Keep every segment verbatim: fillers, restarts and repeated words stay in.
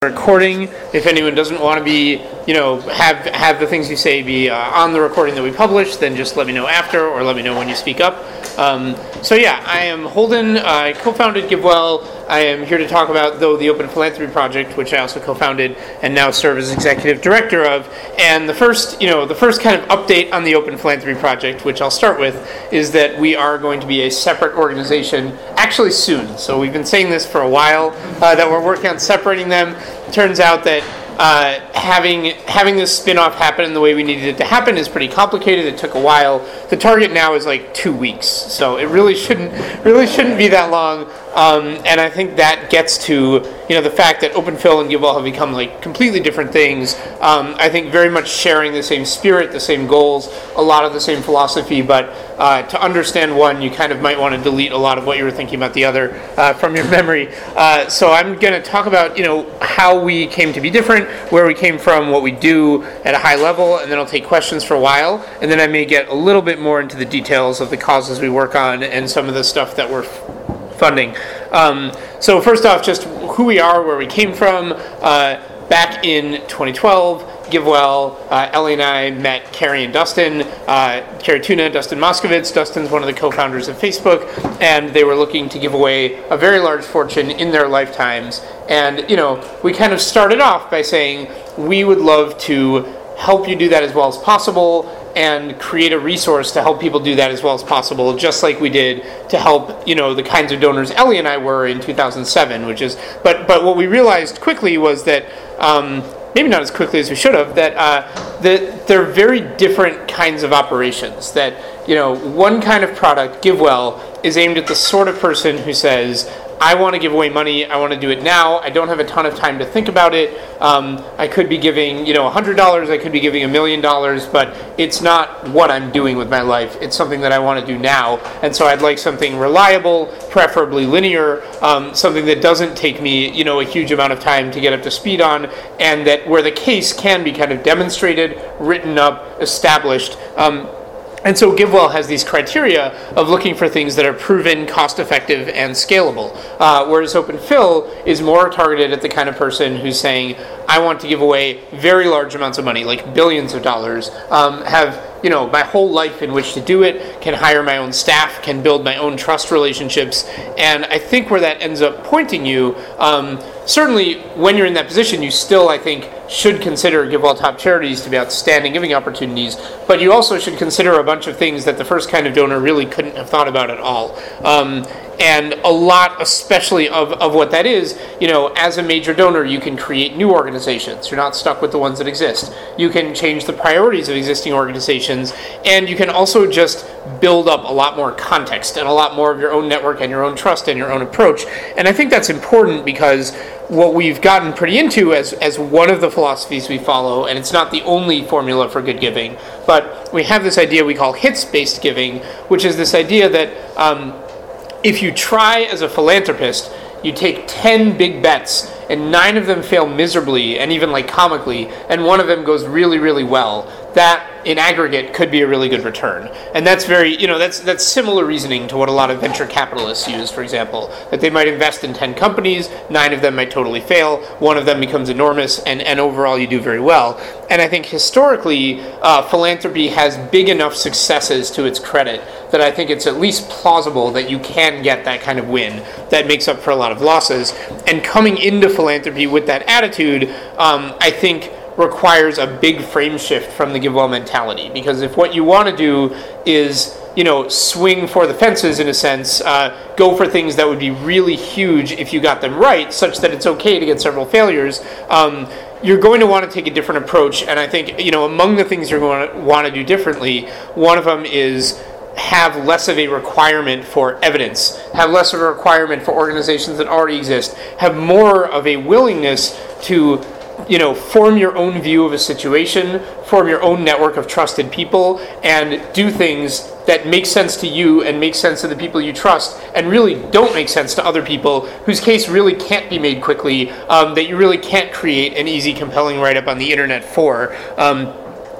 recording. If anyone doesn't want to be, you know, have have the things you say be uh, on the recording that we publish, then just let me know after, or let me know when you speak up. Um, so yeah, I am Holden. I co-founded GiveWell. I am here to talk about, though, the Open Philanthropy Project, which I also co-founded and now serve as executive director of. And the first, you know, the first kind of update on the Open Philanthropy Project, which I'll start with, is that we are going to be a separate organization actually soon. So we've been saying this for a while, uh, that we're working on separating them. It turns out that uh, having having this spin-off happen in the way we needed it to happen is pretty complicated. It took a while. The target now is like two weeks, so it really shouldn't really shouldn't be that long. Um, and I think that gets to, you know, the fact that OpenPhil and GiveWell have become like completely different things. Um, I think very much sharing the same spirit, the same goals, a lot of the same philosophy, but uh, to understand one, you kind of might want to delete a lot of what you were thinking about the other uh, from your memory. Uh, so I'm going to talk about, you know, how we came to be different, where we came from, what we do at a high level, and then I'll take questions for a while, and then I may get a little bit more into the details of the causes we work on and some of the stuff that we're funding. Um, so first off, just who we are, where we came from. Uh, back in twenty twelve, GiveWell, uh, Ellie and I met Carrie and Dustin, uh, Carrie Tuna, Dustin Moskovitz. Dustin's one of the co-founders of Facebook, and they were looking to give away a very large fortune in their lifetimes. And, you know, we kind of started off by saying, we would love to help you do that as well as possible, and create a resource to help people do that as well as possible, just like we did to help, you know, the kinds of donors Ellie and I were in two thousand seven, which is, but but what we realized quickly was that, um, maybe not as quickly as we should have, that uh, that they're very different kinds of operations. That, you know, one kind of product, GiveWell, is aimed at the sort of person who says, I want to give away money, I want to do it now, I don't have a ton of time to think about it, um, I could be giving, you know, one hundred dollars, I could be giving a million dollars, but it's not what I'm doing with my life, it's something that I want to do now, and so I'd like something reliable, preferably linear, um, something that doesn't take me, you know, a huge amount of time to get up to speed on, and that where the case can be kind of demonstrated, written up, established. Um, And so GiveWell has these criteria of looking for things that are proven, cost-effective, and scalable. Uh, whereas OpenPhil is more targeted at the kind of person who's saying, I want to give away very large amounts of money, like billions of dollars, um, have, you know, my whole life in which to do it, can hire my own staff, can build my own trust relationships. And I think where that ends up pointing you, um, certainly when you're in that position, you still, I think, should consider GiveWell Top Charities to be outstanding giving opportunities, but you also should consider a bunch of things that the first kind of donor really couldn't have thought about at all. Um, and a lot, especially of, of what that is, you know, as a major donor, you can create new organizations. You're not stuck with the ones that exist. You can change the priorities of existing organizations, and you can also just build up a lot more context and a lot more of your own network and your own trust and your own approach. And I think that's important because what we've gotten pretty into as, as one of the philosophies we follow, and it's not the only formula for good giving, but we have this idea we call hits-based giving, which is this idea that um, if you try as a philanthropist, you take ten big bets, and nine of them fail miserably, and even like comically, and one of them goes really, really well. That, in aggregate, could be a really good return. And that's very, you know, that's that's similar reasoning to what a lot of venture capitalists use, for example, that they might invest in ten companies, nine of them might totally fail, one of them becomes enormous, and, and overall you do very well. And I think historically, uh, philanthropy has big enough successes to its credit that I think it's at least plausible that you can get that kind of win that makes up for a lot of losses. And coming into philanthropy with that attitude, um, I think, requires a big frame shift from the GiveWell mentality. Because if what you want to do is, you know, swing for the fences in a sense, uh, go for things that would be really huge if you got them right, such that it's okay to get several failures, um, you're going to want to take a different approach. And I think, you know, among the things you're going to want to do differently, one of them is have less of a requirement for evidence, have less of a requirement for organizations that already exist, have more of a willingness to, you know, form your own view of a situation, form your own network of trusted people, and do things that make sense to you and make sense to the people you trust, and really don't make sense to other people whose case really can't be made quickly, um, that you really can't create an easy, compelling write-up on the internet for. Um,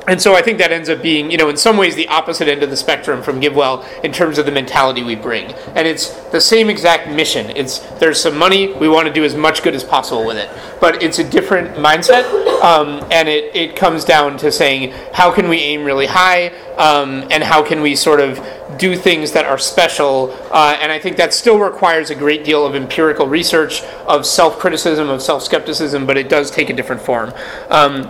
And so I think that ends up being, you know, in some ways the opposite end of the spectrum from GiveWell in terms of the mentality we bring. And it's the same exact mission. It's there's some money, we want to do as much good as possible with it. But it's a different mindset, um, and it, it comes down to saying, how can we aim really high, um, and how can we sort of do things that are special? Uh, and I think that still requires a great deal of empirical research, of self-criticism, of self-skepticism, but it does take a different form. Um,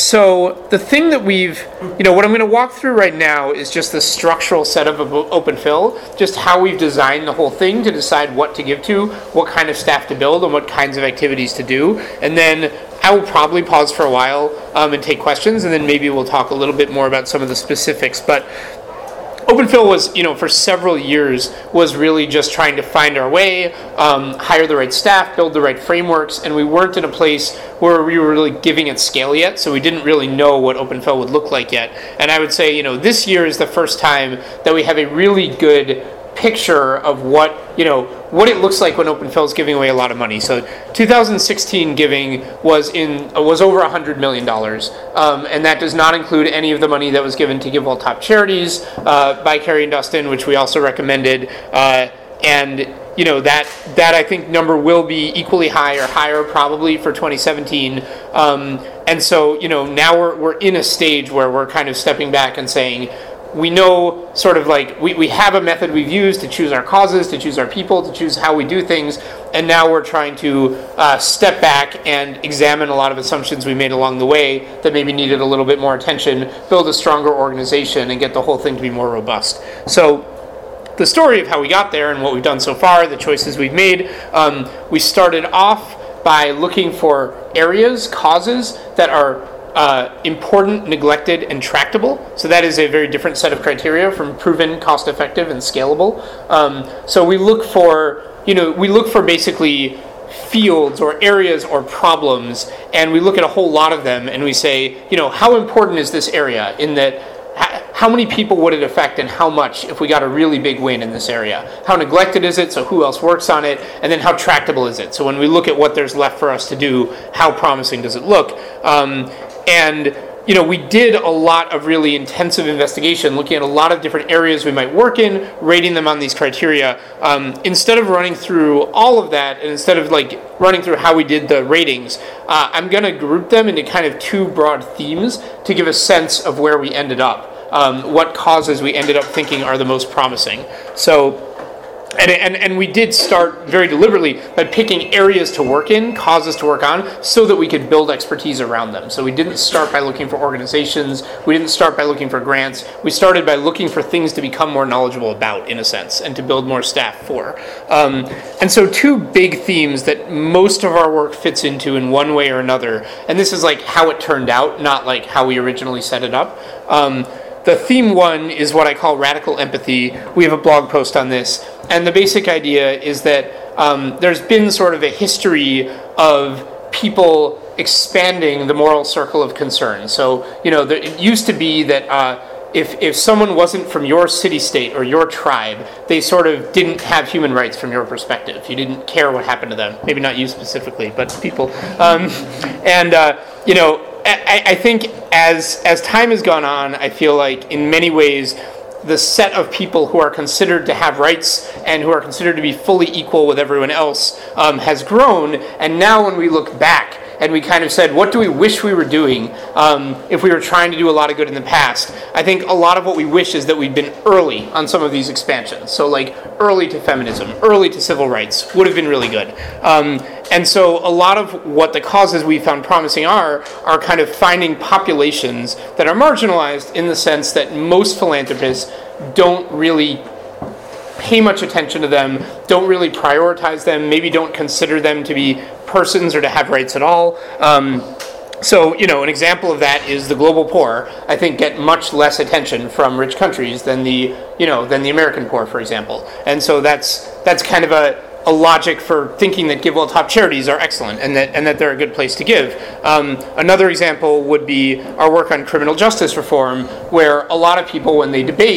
so the thing that we've, you know, what I'm going to walk through right now is just the structural setup of OpenPhil, just how we've designed the whole thing to decide what to give to, what kind of staff to build, and what kinds of activities to do. And then I will probably pause for a while um, and take questions, and then maybe we'll talk a little bit more about some of the specifics. But OpenPhil was, you know, for several years, was really just trying to find our way, um, hire the right staff, build the right frameworks, and we weren't in a place where we were really giving it scale yet, so we didn't really know what OpenPhil would look like yet. And I would say, you know, this year is the first time that we have a really good picture of what, you know, what it looks like when OpenPhil is giving away a lot of money. So two thousand sixteen giving was in uh, was over one hundred million dollars, um, and that does not include any of the money that was given to GiveWell Top Charities uh, by Carrie and Dustin, which we also recommended. Uh, and you know that that I think number will be equally high or higher probably for twenty seventeen. Um, and so you know now we're we're in a stage where we're kind of stepping back and saying, we know sort of like we, we have a method we've used to choose our causes, to choose our people, to choose how we do things, and now we're trying to uh, step back and examine a lot of assumptions we made along the way that maybe needed a little bit more attention, build a stronger organization, and get the whole thing to be more robust. So the story of how we got there and what we've done so far, the choices we've made, um, we started off by looking for areas, causes that are Uh, important, neglected, and tractable. So that is a very different set of criteria from proven, cost-effective, and scalable. Um, so we look for, you know, we look for basically fields or areas or problems, and we look at a whole lot of them, and we say, you know, how important is this area in that how many people would it affect and how much if we got a really big win in this area? How neglected is it? So who else works on it? And then how tractable is it? So when we look at what there's left for us to do, how promising does it look? Um, and you know, we did a lot of really intensive investigation, looking at a lot of different areas we might work in, rating them on these criteria. Um, instead of running through all of that, and instead of like running through how we did the ratings, uh, I'm going to group them into kind of two broad themes to give a sense of where we ended up. Um, what causes we ended up thinking are the most promising. So, and, and and we did start very deliberately by picking areas to work in, causes to work on, so that we could build expertise around them. So we didn't start by looking for organizations, we didn't start by looking for grants, we started by looking for things to become more knowledgeable about, in a sense, and to build more staff for. Um, and so two big themes that most of our work fits into in one way or another, and this is like how it turned out, not like how we originally set it up. Um, The theme one is what I call radical empathy. We have a blog post on this. And the basic idea is that um, there's been sort of a history of people expanding the moral circle of concern. So, you know, there, it used to be that uh, if, if someone wasn't from your city-state or your tribe, they sort of didn't have human rights from your perspective. You didn't care what happened to them. Maybe not you specifically, but people. Um, and, uh, you know, I, I think as as time has gone on, I feel like in many ways the set of people who are considered to have rights and who are considered to be fully equal with everyone else um, has grown. And now when we look back and we kind of said, what do we wish we were doing um, if we were trying to do a lot of good in the past? I think a lot of what we wish is that we'd been early on some of these expansions. So like early to feminism, early to civil rights would have been really good. Um, and so a lot of what the causes we found promising are, are kind of finding populations that are marginalized in the sense that most philanthropists don't really pay much attention to them, don't really prioritize them, maybe don't consider them to be persons or to have rights at all. Um, so, you know, an example of that is the global poor, I think, get much less attention from rich countries than the, you know, than the American poor, for example. And so that's that's kind of a, a logic for thinking that GiveWell Top Charities are excellent and that and that they're a good place to give. Um, another example would be our work on criminal justice reform, where a lot of people, when they debate,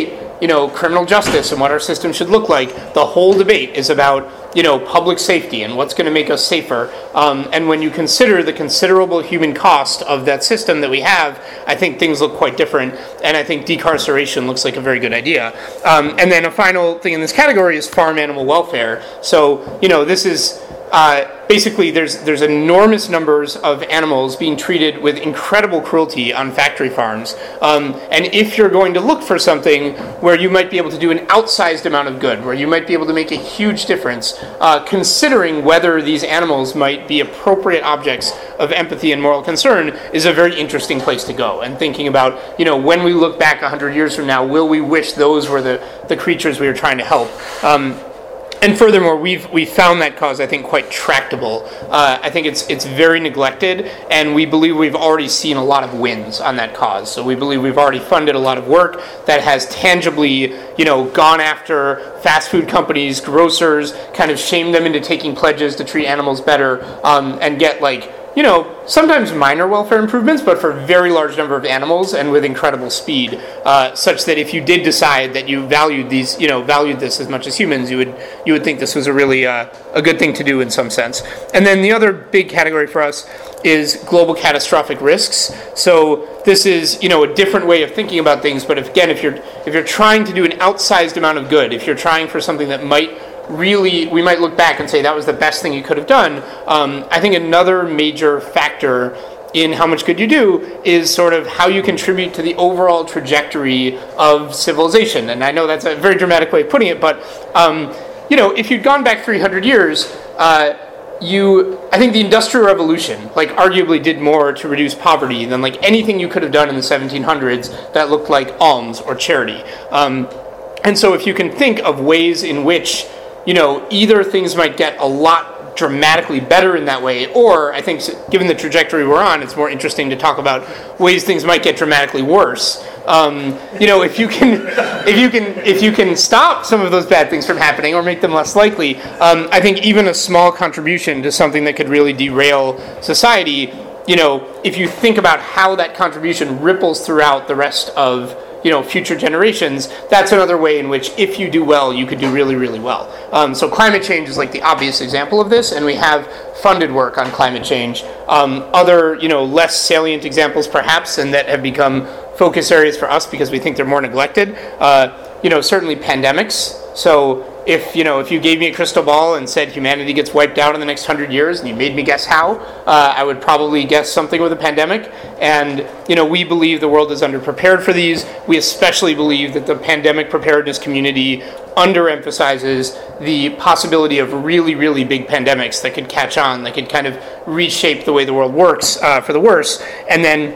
you know, criminal justice and what our system should look like. The whole debate is about, you know, public safety and what's going to make us safer. Um, and when you consider the considerable human cost of that system that we have, I think things look quite different. And I think decarceration looks like a very good idea. Um, and then a final thing in this category is farm animal welfare. So, you know, this is uh, basically there's there's enormous numbers of animals being treated with incredible cruelty on factory farms. Um, and if you're going to look for something where you might be able to do an outsized amount of good, where you might be able to make a huge difference, uh, considering whether these animals might be appropriate objects of empathy and moral concern is a very interesting place to go. And thinking about, you know, when we look back one hundred years from now, will we wish those were the, the creatures we were trying to help? Um, And furthermore, we've we found that cause, I think, quite tractable. Uh, I think it's it's very neglected, and we believe we've already seen a lot of wins on that cause. So we believe we've already funded a lot of work that has tangibly, you know, gone after fast food companies, grocers, kind of shamed them into taking pledges to treat animals better, um, and get like, you know, sometimes minor welfare improvements, but for a very large number of animals and with incredible speed, uh, such that if you did decide that you valued these, you know, valued this as much as humans, you would you would think this was a really uh, a good thing to do in some sense. And then the other big category for us is global catastrophic risks. So this is, you know, a different way of thinking about things. But if, again, if you're if you're trying to do an outsized amount of good, if you're trying for something that might really, we might look back and say that was the best thing you could have done. Um, I think another major factor in how much good you do is sort of how you contribute to the overall trajectory of civilization. And I know that's a very dramatic way of putting it, but um, you know, if you'd gone back three hundred years, uh, you, I think the Industrial Revolution, like, arguably did more to reduce poverty than like anything you could have done in the seventeen hundreds that looked like alms or charity. Um, and so if you can think of ways in which, you know, either things might get a lot dramatically better in that way, or I think, given the trajectory we're on, it's more interesting to talk about ways things might get dramatically worse. Um, you know, if you can, if you can, if you can stop some of those bad things from happening or make them less likely, um, I think even a small contribution to something that could really derail society, you know, if you think about how that contribution ripples throughout the rest of, you know, future generations, that's another way in which, if you do well, you could do really, really well. Um, so climate change is like the obvious example of this, and we have funded work on climate change. Um, other, you know, less salient examples, perhaps, and that have become focus areas for us because we think they're more neglected. Uh, you know, certainly pandemics. So if, you know, if you gave me a crystal ball and said humanity gets wiped out in the next hundred years, and you made me guess how, uh, I would probably guess something with a pandemic. And, you know, we believe the world is underprepared for these. We especially believe that the pandemic preparedness community underemphasizes the possibility of really, really big pandemics that could catch on, that could kind of reshape the way the world works uh, for the worse. And then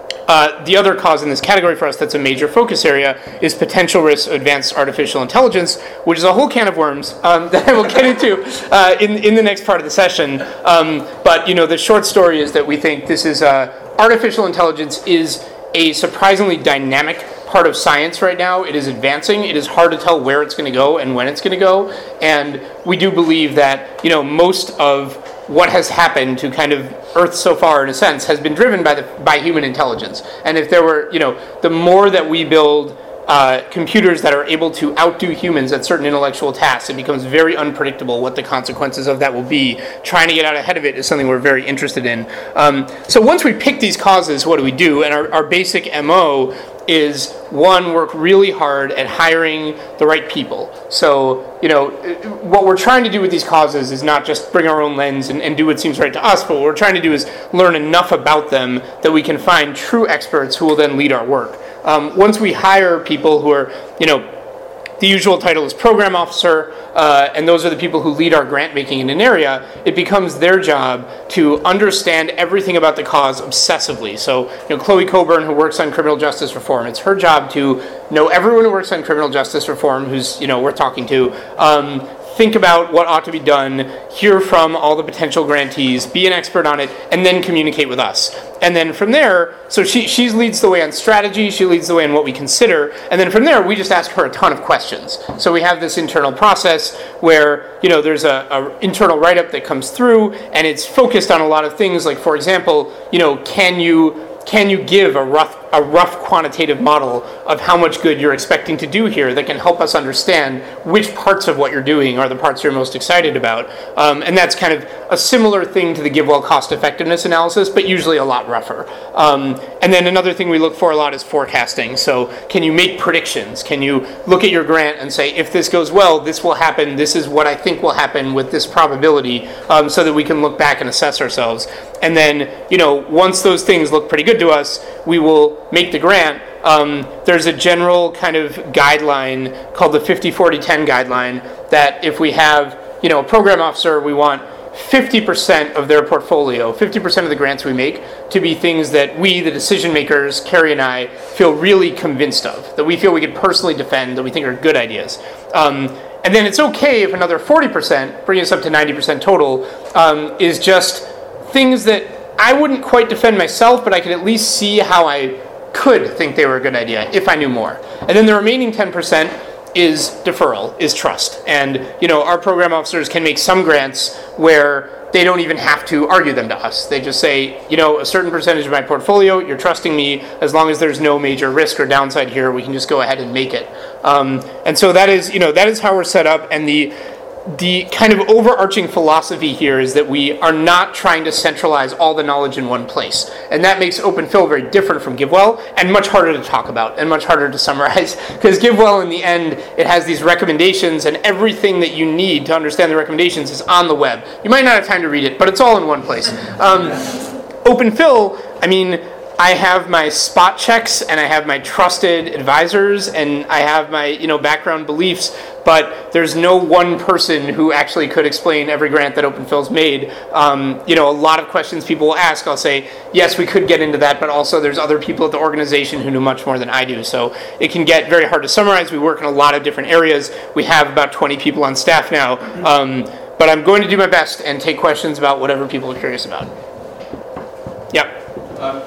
Uh, the other cause in this category for us that's a major focus area is potential risks of advanced artificial intelligence, which is a whole can of worms um, that I will get into uh, in, in the next part of the session. Um, but, you know, the short story is that we think this is, uh, artificial intelligence is a surprisingly dynamic part of science right now. It is advancing. It is hard to tell where it's going to go and when it's going to go. And we do believe that, you know, most of what has happened to kind of Earth so far, in a sense, has been driven by the by human intelligence. And if there were, you know, the more that we build uh, computers that are able to outdo humans at certain intellectual tasks, it becomes very unpredictable what the consequences of that will be. Trying to get out ahead of it is something we're very interested in. Um, so once we pick these causes, what do we do? And our, our basic M O is, one, work really hard at hiring the right people. So, you know, what we're trying to do with these causes is not just bring our own lens and, and do what seems right to us, but what we're trying to do is learn enough about them that we can find true experts who will then lead our work. Um, once we hire people who are, you know, the usual title is program officer, uh, and those are the people who lead our grant making in an area, it becomes their job to understand everything about the cause obsessively. So, you know, Chloe Coburn, who works on criminal justice reform, it's her job to know everyone who works on criminal justice reform who's, you know, worth talking to, um, think about what ought to be done, hear from all the potential grantees, be an expert on it, and then communicate with us. And then from there, so she she leads the way on strategy, she leads the way on what we consider, and then from there, we just ask her a ton of questions. So we have this internal process where, you know, there's a, a internal write-up that comes through, and it's focused on a lot of things, like, for example, you know, can you can you give a rough a rough quantitative model of how much good you're expecting to do here that can help us understand which parts of what you're doing are the parts you're most excited about? Um, and that's kind of a similar thing to the GiveWell cost effectiveness analysis, but usually a lot rougher. Um, and then another thing we look for a lot is forecasting. So can you make predictions? Can you look at your grant and say, if this goes well, this will happen, this is what I think will happen with this probability, um, so that we can look back and assess ourselves. And then, you know, once those things look pretty good to us, we will make the grant. Um, there's a general kind of guideline called the fifty forty ten guideline that if we have, you know, a program officer, we want fifty percent of their portfolio, fifty percent of the grants we make, to be things that we, the decision makers, Carrie and I, feel really convinced of, that we feel we could personally defend, that we think are good ideas. Um, and then it's okay if another forty percent, bringing us up to ninety percent total, um, is just things that I wouldn't quite defend myself, but I could at least see how I could think they were a good idea if I knew more. And then the remaining ten percent is deferral, is trust. And, you know, our program officers can make some grants where they don't even have to argue them to us. They just say, you know, a certain percentage of my portfolio, you're trusting me, as long as there's no major risk or downside here, we can just go ahead and make it. Um, and so that is, you know, that is how we're set up. And the The kind of overarching philosophy here is that we are not trying to centralize all the knowledge in one place. And that makes OpenPhil very different from GiveWell and much harder to talk about and much harder to summarize. Because GiveWell, in the end, it has these recommendations, and everything that you need to understand the recommendations is on the web. You might not have time to read it, but it's all in one place. Um, OpenPhil, I mean, I have my spot checks and I have my trusted advisors and I have my, you know, background beliefs, but there's no one person who actually could explain every grant that OpenPhil's made. Um, you know, a lot of questions people will ask, I'll say, yes, we could get into that, but also there's other people at the organization who know much more than I do. So it can get very hard to summarize. We work in a lot of different areas. We have about twenty people on staff now. Um, but I'm going to do my best and take questions about whatever people are curious about. Yeah. Um,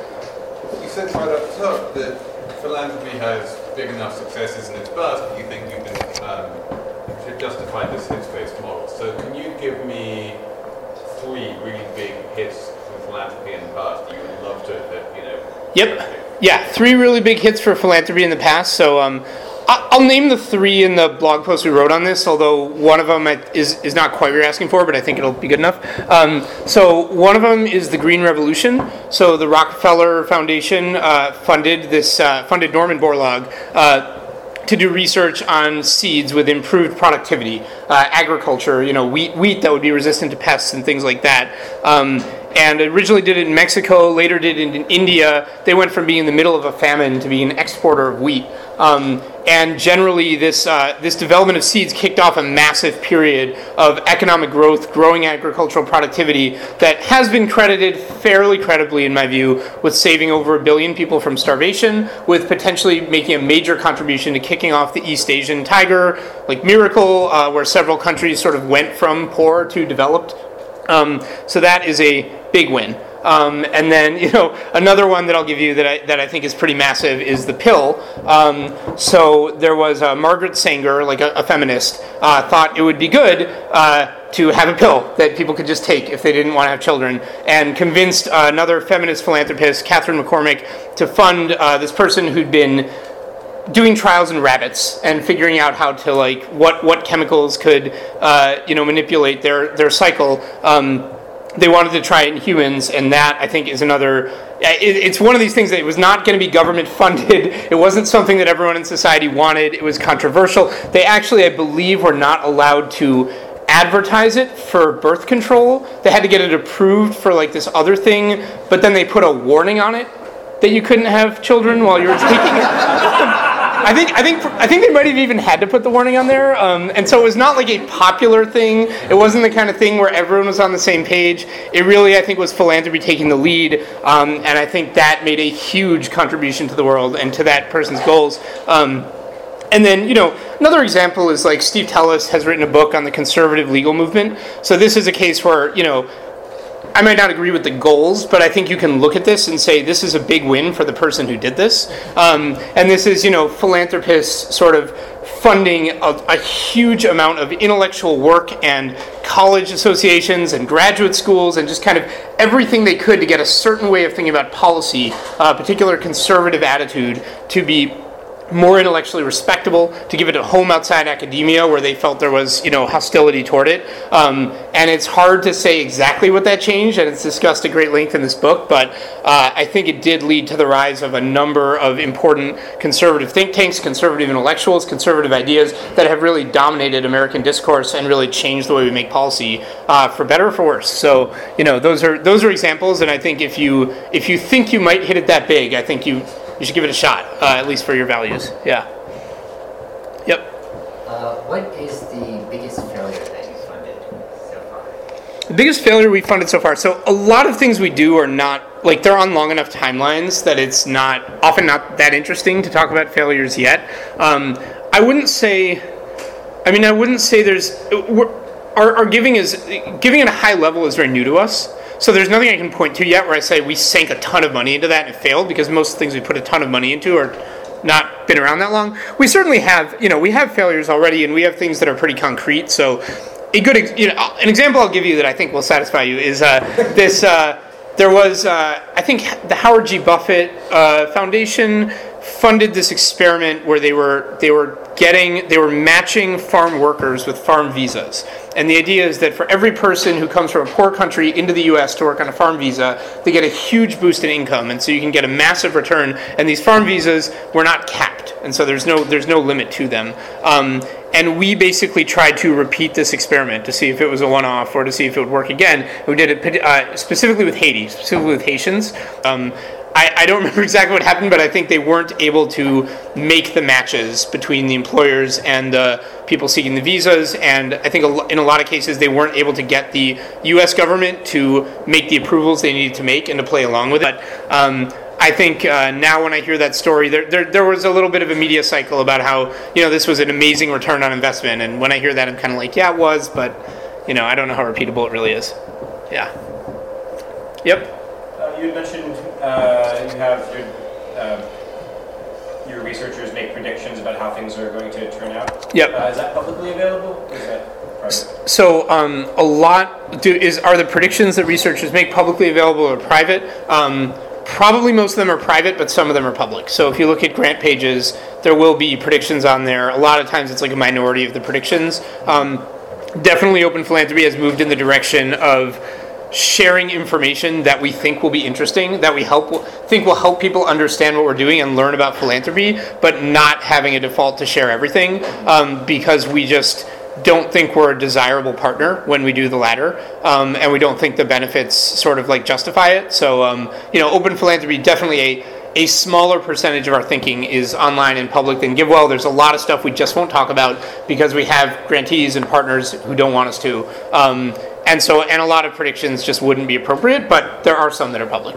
You said right up top that philanthropy has big enough successes in its past that you think you can um, should justify this hits-based model. So can you give me three really big hits from philanthropy in the past that you would love to, that, you know? Yep. Yeah, three really big hits for philanthropy in the past. So um, I'll name the three in the blog post we wrote on this, although one of them is, is not quite what you're asking for, but I think it'll be good enough. Um, so one of them is the Green Revolution. So the Rockefeller Foundation uh, funded this uh, funded Norman Borlaug uh, to do research on seeds with improved productivity, uh, agriculture, you know, wheat, wheat that would be resistant to pests and things like that. Um, and originally did it in Mexico, later did it in India. They went from being in the middle of a famine to being an exporter of wheat. Um, and generally, this uh, this development of seeds kicked off a massive period of economic growth, growing agricultural productivity that has been credited fairly credibly, in my view, with saving over a billion people from starvation, with potentially making a major contribution to kicking off the East Asian tiger, like Miracle, uh, where several countries sort of went from poor to developed. Um, so that is a big win. Um, and then, you know, another one that I'll give you that I that I think is pretty massive is the pill. Um, so there was uh, Margaret Sanger, like a, a feminist, uh, thought it would be good uh, to have a pill that people could just take if they didn't want to have children, and convinced uh, another feminist philanthropist, Catherine McCormick, to fund uh, this person who'd been doing trials in rabbits and figuring out how to, like, what what chemicals could uh, you know manipulate their their cycle. Um, They wanted to try it in humans, and that, I think, is another... It, it's one of these things that it was not going to be government funded. It wasn't something that everyone in society wanted. It was controversial. They actually, I believe, were not allowed to advertise it for birth control. They had to get it approved for, like, this other thing, but then they put a warning on it that you couldn't have children while you were taking it. I think I think I think they might have even had to put the warning on there, um, and so it was not like a popular thing. It wasn't the kind of thing where everyone was on the same page. It really, I think, was philanthropy taking the lead, um, and I think that made a huge contribution to the world and to that person's goals. Um, and then, you know, another example is, like, Steve Tellis has written a book on the conservative legal movement. So this is a case where, you know, I might not agree with the goals, but I think you can look at this and say this is a big win for the person who did this. Um, and this is, you know, philanthropists sort of funding a, a huge amount of intellectual work and college associations and graduate schools and just kind of everything they could to get a certain way of thinking about policy, a particular conservative attitude to be more intellectually respectable, to give it a home outside academia where they felt there was, you know, hostility toward it. Um, and it's hard to say exactly what that changed, and it's discussed at great length in this book, but uh, I think it did lead to the rise of a number of important conservative think tanks, conservative intellectuals, conservative ideas that have really dominated American discourse and really changed the way we make policy, uh, for better or for worse. So, you know, those are those are examples, and I think if you if you think you might hit it that big, I think you You should give it a shot, uh, at least for your values. Yeah. Yep. Uh, what is the biggest failure that you funded so far? The biggest failure we funded so far. So a lot of things we do are not, like they're on long enough timelines that it's not, often not that interesting to talk about failures yet. Um, I wouldn't say, I mean, I wouldn't say there's, we're, our, our giving is, giving at a high level is very new to us. So there's nothing I can point to yet where I say we sank a ton of money into that and it failed, because most things we put a ton of money into are not been around that long. We certainly have, you know, we have failures already, and we have things that are pretty concrete. So a good, you know, an example I'll give you that I think will satisfy you is uh, this, uh, there was, uh, I think the Howard G. Buffett uh, Foundation funded this experiment where they were they were getting they were matching farm workers with farm visas. And the idea is that for every person who comes from a poor country into the U S to work on a farm visa, they get a huge boost in income, and so you can get a massive return. And these farm visas were not capped, and so there's no there's no limit to them. Um, and we basically tried to repeat this experiment to see if it was a one-off or to see if it would work again. We did it uh, specifically with Haiti, specifically with Haitians. Um, I, I don't remember exactly what happened, but I think they weren't able to make the matches between the employers and the people seeking the visas, and I think in a lot of cases they weren't able to get the U S government to make the approvals they needed to make and to play along with it. But um, I think uh, now when I hear that story, there, there there was a little bit of a media cycle about how, you know, this was an amazing return on investment, and when I hear that I'm kind of like, yeah, it was, but, you know, I don't know how repeatable it really is. Yeah. Yep. You had mentioned uh, you have your, uh, your researchers make predictions about how things are going to turn out. Yep. Uh, is that publicly available, or is that private? So um, a lot do, is are the predictions that researchers make publicly available or private? Um, probably most of them are private, but some of them are public. So if you look at grant pages, there will be predictions on there. A lot of times it's like a minority of the predictions. Um, definitely Open Philanthropy has moved in the direction of sharing information that we think will be interesting, that we help think will help people understand what we're doing and learn about philanthropy, but not having a default to share everything, um, because we just don't think we're a desirable partner when we do the latter, um, and we don't think the benefits sort of like justify it. So, um, you know, Open Philanthropy, definitely a a smaller percentage of our thinking is online and public than GiveWell. There's a lot of stuff we just won't talk about because we have grantees and partners who don't want us to. Um, and so, and a lot of predictions just wouldn't be appropriate, but there are some that are public.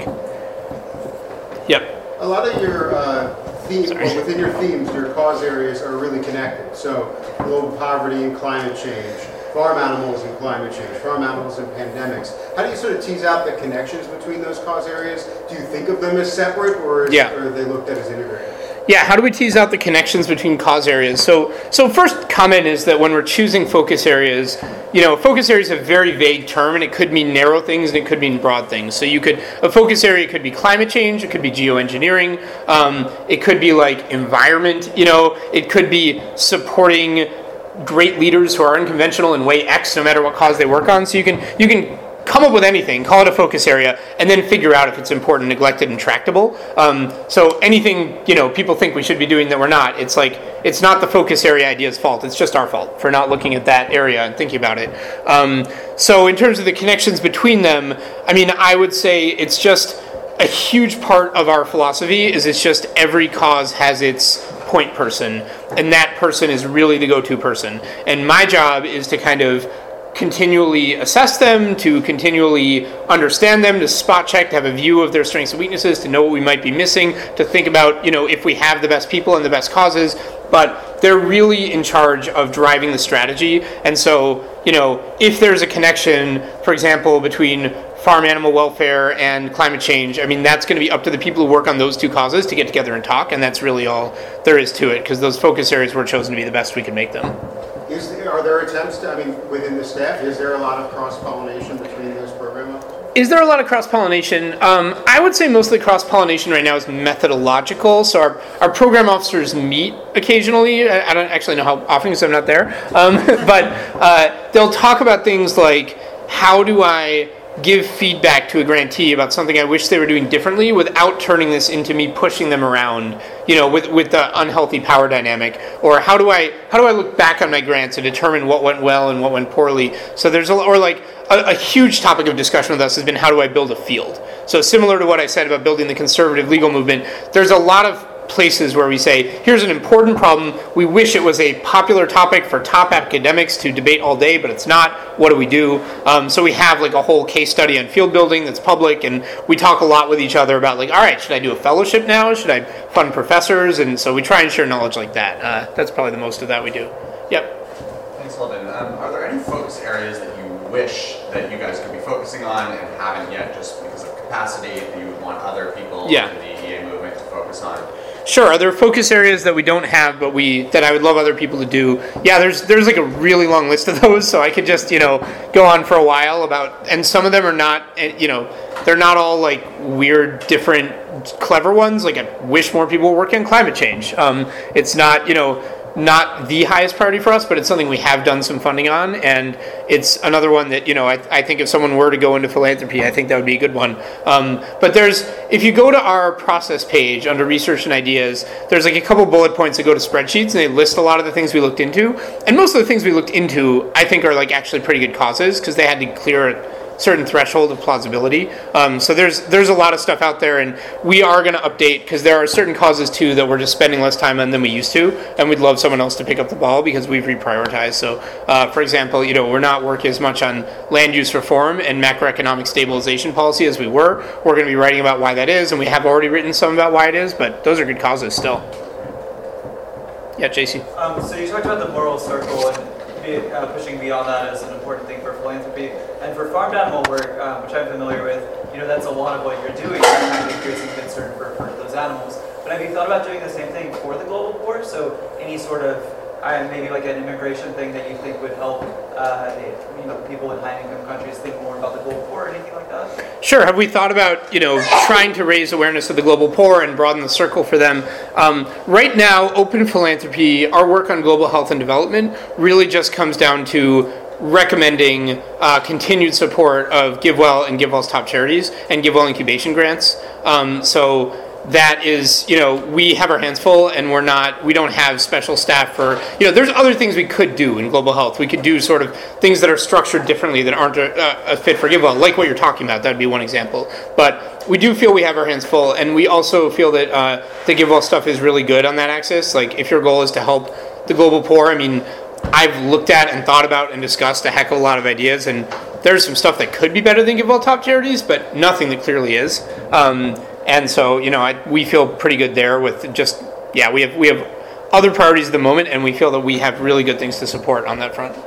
Yep. A lot of your uh, themes, well, within your themes, your cause areas are really connected. So global poverty and climate change, farm animals and climate change, farm animals and pandemics. How do you sort of tease out the connections between those cause areas? Do you think of them as separate, or, is, yeah. or are they looked at as integrated? Yeah, how do we tease out the connections between cause areas? So, so first comment is that when we're choosing focus areas, you know, focus area is a very vague term, and it could mean narrow things and it could mean broad things. So you could, a focus area could be climate change, it could be geoengineering, um, it could be like environment, you know, it could be supporting great leaders who are unconventional in way X, no matter what cause they work on. So you can you can come up with anything, call it a focus area, and then figure out if it's important, neglected, and tractable. Um, so anything, you know, people think we should be doing that we're not, it's like, it's not the focus area idea's fault, it's just our fault for not looking at that area and thinking about it. Um, so in terms of the connections between them, I mean, I would say it's just a huge part of our philosophy is it's just every cause has its point person, and that person is really the go-to person. And my job is to kind of continually assess them, to continually understand them, to spot check, to have a view of their strengths and weaknesses, to know what we might be missing, to think about, you know, if we have the best people and the best causes. But they're really in charge of driving the strategy. And so, you know, if there's a connection, for example, between farm animal welfare and climate change, I mean, that's going to be up to the people who work on those two causes to get together and talk, and that's really all there is to it, because those focus areas were chosen to be the best we could make them. Is there, are there attempts to, I mean, within the staff, is there a lot of cross-pollination between those program officers? Is there a lot of cross-pollination? Um, I would say mostly cross-pollination right now is methodological. So our, our program officers meet occasionally. I, I don't actually know how often because I'm not there. Um, but uh, they'll talk about things like, how do I give feedback to a grantee about something I wish they were doing differently without turning this into me pushing them around, you know, with, with the unhealthy power dynamic? Or how do I how do I look back on my grants and determine what went well and what went poorly? So there's a, or like a, a huge topic of discussion with us has been, how do I build a field? So similar to what I said about building the conservative legal movement, there's a lot of places where we say, here's an important problem, we wish it was a popular topic for top academics to debate all day, but it's not. What do we do? Um, so we have like a whole case study on field building that's public, and we talk a lot with each other about like, all right, should I do a fellowship now? Should I fund professors? And so we try and share knowledge like that. Uh, that's probably the most of that we do. Yep. Thanks, Holden. Um, are there any focus areas that you wish that you guys could be focusing on and haven't yet, just because of capacity, that you would want other people Yeah. in the E A movement to focus on? Sure. Are there focus areas that we don't have, but we that I would love other people to do? Yeah, there's there's like a really long list of those, so I could just you know go on for a while about, and some of them are not, you know, they're not all like weird, different, clever ones. Like I wish more people were working on climate change. Um, it's not you know not the highest priority for us, but it's something we have done some funding on, and it's another one that, you know, I, I think if someone were to go into philanthropy, I think that would be a good one. Um, but there's, if you go to our process page under research and ideas, there's like a couple bullet points that go to spreadsheets, and they list a lot of the things we looked into, and most of the things we looked into, I think, are like actually pretty good causes, because they had to clear it certain threshold of plausibility. Um, so there's there's a lot of stuff out there, and we are going to update, because there are certain causes too that we're just spending less time on than we used to, and we'd love someone else to pick up the ball because we've reprioritized. So uh, for example, you know, we're not working as much on land use reform and macroeconomic stabilization policy as we were. We're going to be writing about why that is, and we have already written some about why it is, but those are good causes still. Yeah, J C. Um, so you talked about the moral circle and be, uh, pushing beyond that as an important thing for philanthropy. And for farmed animal work, um, which I'm familiar with, you know, that's a lot of what you're doing. You're kind of increasing concern for, for those animals. But have you thought about doing the same thing for the global poor? So any sort of, uh, maybe like an immigration thing that you think would help, uh, you know, people in high-income countries think more about the global poor or anything like that? Sure. Have we thought about, you know, trying to raise awareness of the global poor and broaden the circle for them? Um, right now, open philanthropy, our work on global health and development really just comes down to recommending uh, continued support of GiveWell and GiveWell's top charities and GiveWell incubation grants. Um, so that is, you know, we have our hands full, and we're not, we don't have special staff for, you know, there's other things we could do in global health. We could do sort of things that are structured differently that aren't a, a fit for GiveWell, like what you're talking about. That'd be one example. But we do feel we have our hands full, and we also feel that uh, the GiveWell stuff is really good on that axis. Like, if your goal is to help the global poor, I mean, I've looked at and thought about and discussed a heck of a lot of ideas, and there's some stuff that could be better than GiveWell top charities, but nothing that clearly is. Um, and so, you know, I, we feel pretty good there with just, yeah, we have we have other priorities at the moment, and we feel that we have really good things to support on that front.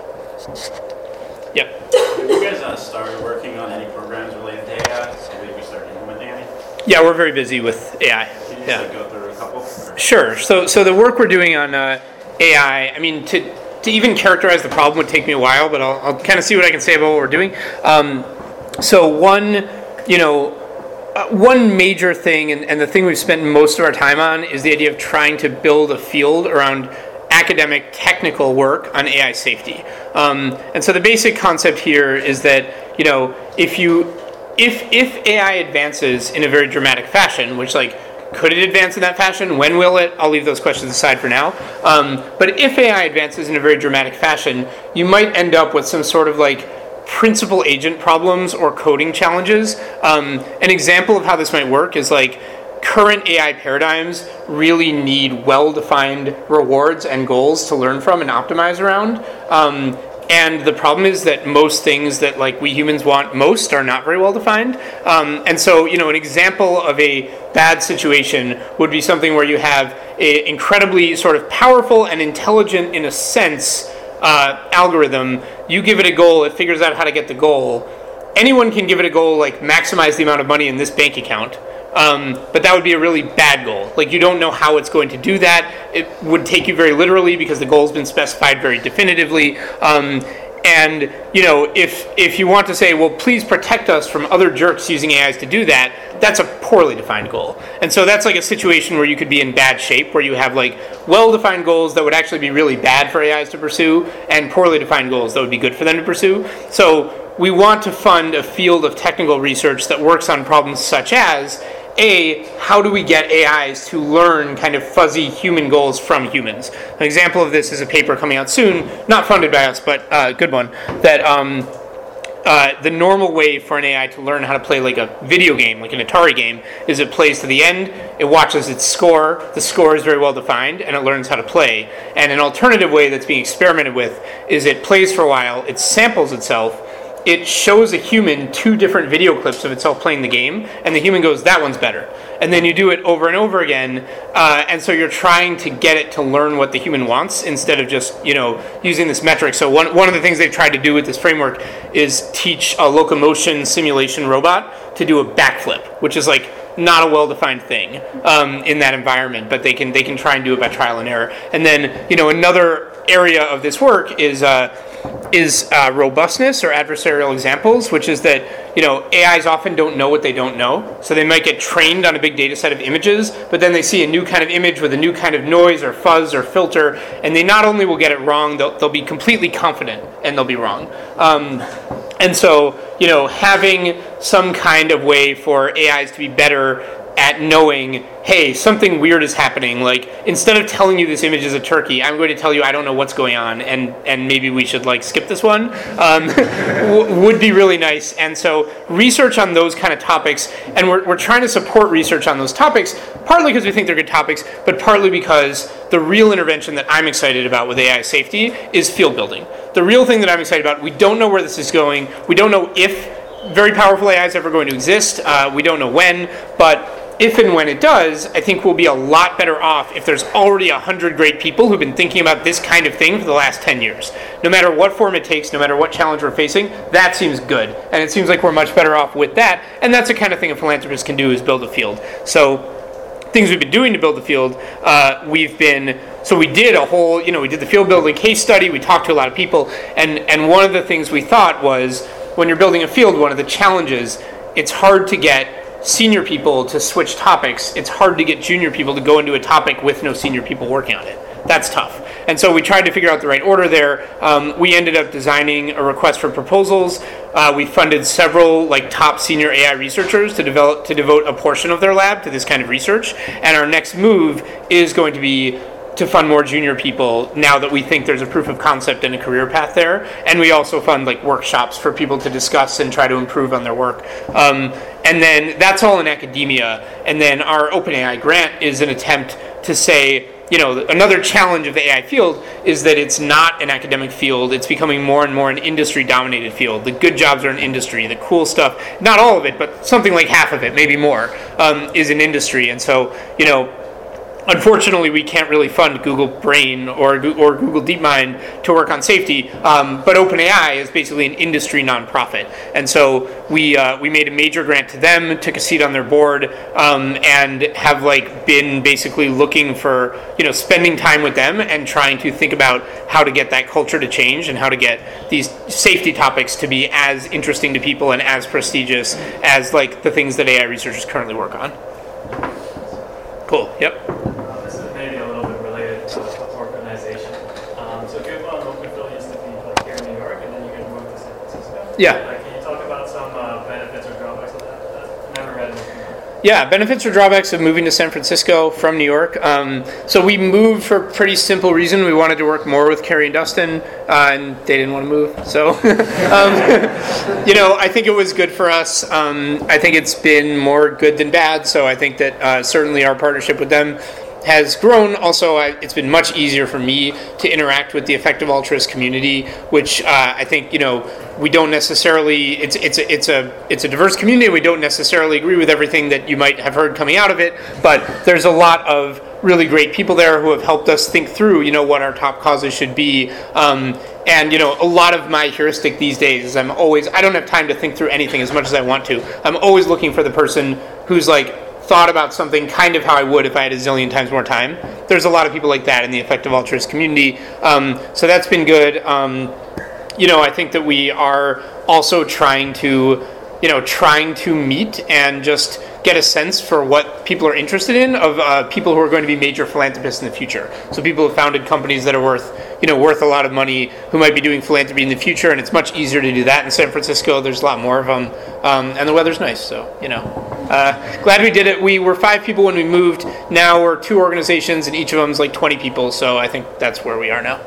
Yep. Have you guys uh, started working on any programs related to A I? Maybe we start implementing any? Yeah, we're very busy with A I. Can you just Yeah. like, go through a couple? Or? Sure. So, so the work we're doing on uh, A I, I mean, to to even characterize the problem would take me a while, but I'll, I'll kind of see what I can say about what we're doing. Um, so one, you know, uh, one major thing, and, and the thing we've spent most of our time on, is the idea of trying to build a field around academic technical work on A I safety. Um, and so the basic concept here is that, you know, if you, if if A I advances in a very dramatic fashion, which like, could it advance in that fashion? When will it? I'll leave those questions aside for now. Um, but if A I advances in a very dramatic fashion, you might end up with some sort of like principal agent problems or coding challenges. Um, an example of how this might work is like current A I paradigms really need well-defined rewards and goals to learn from and optimize around. Um, And the problem is that most things that like we humans want most are not very well defined. Um, and so, you know, an example of a bad situation would be something where you have an incredibly sort of powerful and intelligent, in a sense, uh, algorithm. You give it a goal, it figures out how to get the goal. anyone can give it a goal like maximize the amount of money in this bank account. Um, but that would be a really bad goal. Like, you don't know how it's going to do that. It would take you very literally because the goal's been specified very definitively. Um, and, you know, if if you want to say, well, please protect us from other jerks using A Is to do that, that's a poorly defined goal. And so that's like a situation where you could be in bad shape, where you have like well-defined goals that would actually be really bad for A Is to pursue, and poorly defined goals that would be good for them to pursue. So we want to fund a field of technical research that works on problems such as, A, how do we get A Is to learn kind of fuzzy human goals from humans? An example of this is a paper coming out soon, not funded by us, but a good one, that um, uh, the normal way for an A I to learn how to play like a video game, like an Atari game, is it plays to the end, it watches its score, the score is very well defined, and it learns how to play. And an alternative way that's being experimented with is it plays for a while, it samples itself, it shows a human two different video clips of itself playing the game, and the human goes, that one's better. And then you do it over and over again, uh, and so you're trying to get it to learn what the human wants instead of just, you know, using this metric. So one, one of the things they've tried to do with this framework is teach a locomotion simulation robot to do a backflip, which is like not a well-defined thing um, in that environment, but they can they can try and do it by trial and error. And then, you know, another area of this work is uh, is uh, robustness or adversarial examples, which is that, you know, A Is often don't know what they don't know. So they might get trained on a big data set of images, but then they see a new kind of image with a new kind of noise or fuzz or filter, and they not only will get it wrong, they'll, they'll be completely confident and they'll be wrong. Um, and so, you know, having some kind of way for A Is to be better at knowing, hey, something weird is happening. Like, instead of telling you this image is a turkey, I'm going to tell you I don't know what's going on, and, and maybe we should like skip this one, um, w- would be really nice. And so research on those kind of topics, and we're, we're trying to support research on those topics, partly because we think they're good topics, but partly because the real intervention that I'm excited about with A I safety is field building. The real thing that I'm excited about, we don't know where this is going. We don't know if very powerful A I is ever going to exist. Uh, we don't know when, but if and when it does, I think we'll be a lot better off if there's already a hundred great people who've been thinking about this kind of thing for the last ten years. No matter what form it takes, no matter what challenge we're facing, that seems good. And it seems like we're much better off with that. And that's the kind of thing a philanthropist can do, is build a field. So things we've been doing to build the field, uh, we've been, so we did a whole, you know, we did the field building case study, we talked to a lot of people, and, and one of the things we thought was, when you're building a field, one of the challenges, it's hard to get senior people to switch topics. It's hard to get junior people to go into a topic with no senior people working on it. That's tough. And so we tried to figure out the right order there. Um, we ended up designing a request for proposals. Uh, we funded several like top senior A I researchers to develop to devote a portion of their lab to this kind of research. And our next move is going to be to fund more junior people now that we think there's a proof of concept and a career path there. And we also fund like workshops for people to discuss and try to improve on their work. Um, and then that's all in academia. And then our OpenAI grant is an attempt to say, you know, another challenge of the A I field is that it's not an academic field. It's becoming more and more an industry-dominated field. The good jobs are in industry. The cool stuff, not all of it, but something like half of it, maybe more, um, is in industry. And so, you know, unfortunately, we can't really fund Google Brain or or Google DeepMind to work on safety, um, but OpenAI is basically an industry nonprofit, and so we uh, we made a major grant to them, took a seat on their board, um, and have like been basically looking for, you know, spending time with them and trying to think about how to get that culture to change and how to get these safety topics to be as interesting to people and as prestigious as like the things that A I researchers currently work on. Cool. Yep. Yeah. Uh, can you talk about some uh, benefits or drawbacks of that? I've never read anything. Yeah, benefits or drawbacks of moving to San Francisco from New York. Um, so we moved for a pretty simple reason. We wanted to work more with Carrie and Dustin, uh, and they didn't want to move. So, um, you know, I think it was good for us. Um, I think it's been more good than bad. So I think that uh, certainly our partnership with them has grown. Also, I, it's been much easier for me to interact with the effective altruist community, which uh, I think, you know, we don't necessarily. It's it's a, it's a it's a diverse community. We don't necessarily agree with everything that you might have heard coming out of it, but there's a lot of really great people there who have helped us think through, you know, what our top causes should be. Um, and you know, a lot of my heuristic these days is I'm always I don't have time to think through anything as much as I want to. I'm always looking for the person who's like thought about something kind of how I would if I had a zillion times more time. There's a lot of people like that in the effective altruist community, um, so that's been good. Um, you know, I think that we are also trying to, you know, trying to meet and just get a sense for what people are interested in of uh, people who are going to be major philanthropists in the future. So people who founded companies that are worth, you know, worth a lot of money, who might be doing philanthropy in the future, and it's much easier to do that in San Francisco. There's a lot more of them, um, and the weather's nice, so, you know. Uh, glad we did it. We were five people when we moved. Now we're two organizations, and each of them's like twenty people, so I think that's where we are now.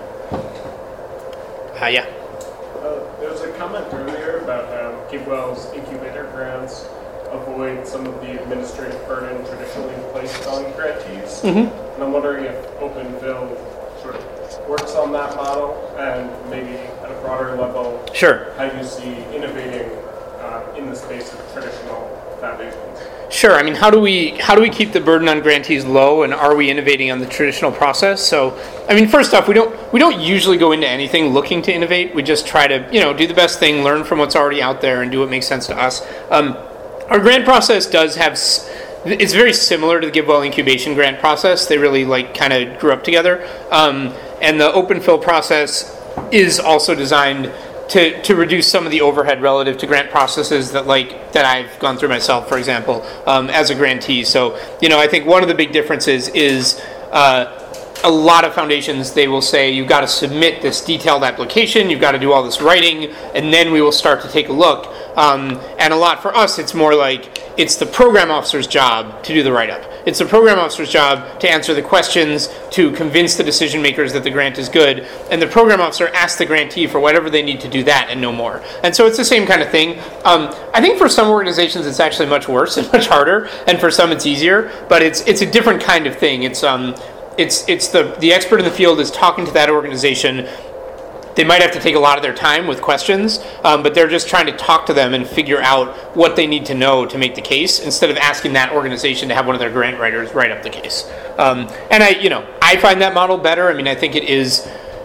Uh, yeah. Uh, there was a comment earlier about how GiveWell's incubator grants avoid some of the administrative burden traditionally placed on grantees. Mm-hmm. And I'm wondering if OpenPhil sort of works on that model, and maybe at a broader level, Sure. how you see innovating uh, in the space of traditional foundations. Sure. I mean, how do we how do we keep the burden on grantees low, and are we innovating on the traditional process? So, I mean, first off, we don't we don't usually go into anything looking to innovate. We just try to, you know, do the best thing, learn from what's already out there, and do what makes sense to us. Um, our grant process does have s- it's very similar to the GiveWell incubation grant process. They really like kind of grew up together, um, and the OpenPhil process is also designed to, to reduce some of the overhead relative to grant processes that like that I've gone through myself, for example, um, as a grantee. So, you know, I think one of the big differences is uh, a lot of foundations, they will say you've got to submit this detailed application, you've got to do all this writing, and then we will start to take a look. Um, and a lot for us, it's more like it's the program officer's job to do the write-up. It's the program officer's job to answer the questions, to convince the decision makers that the grant is good, and the program officer asks the grantee for whatever they need to do that and no more. And so it's the same kind of thing. Um, I think for some organizations it's actually much worse and much harder, and for some it's easier, but it's it's a different kind of thing. It's um it's it's the the expert in the field is talking to that organization. They might have to take a lot of their time with questions, um, but they're just trying to talk to them and figure out what they need to know to make the case, instead of asking that organization to have one of their grant writers write up the case. Um, and I, you know, I find that model better. I mean, I think it is.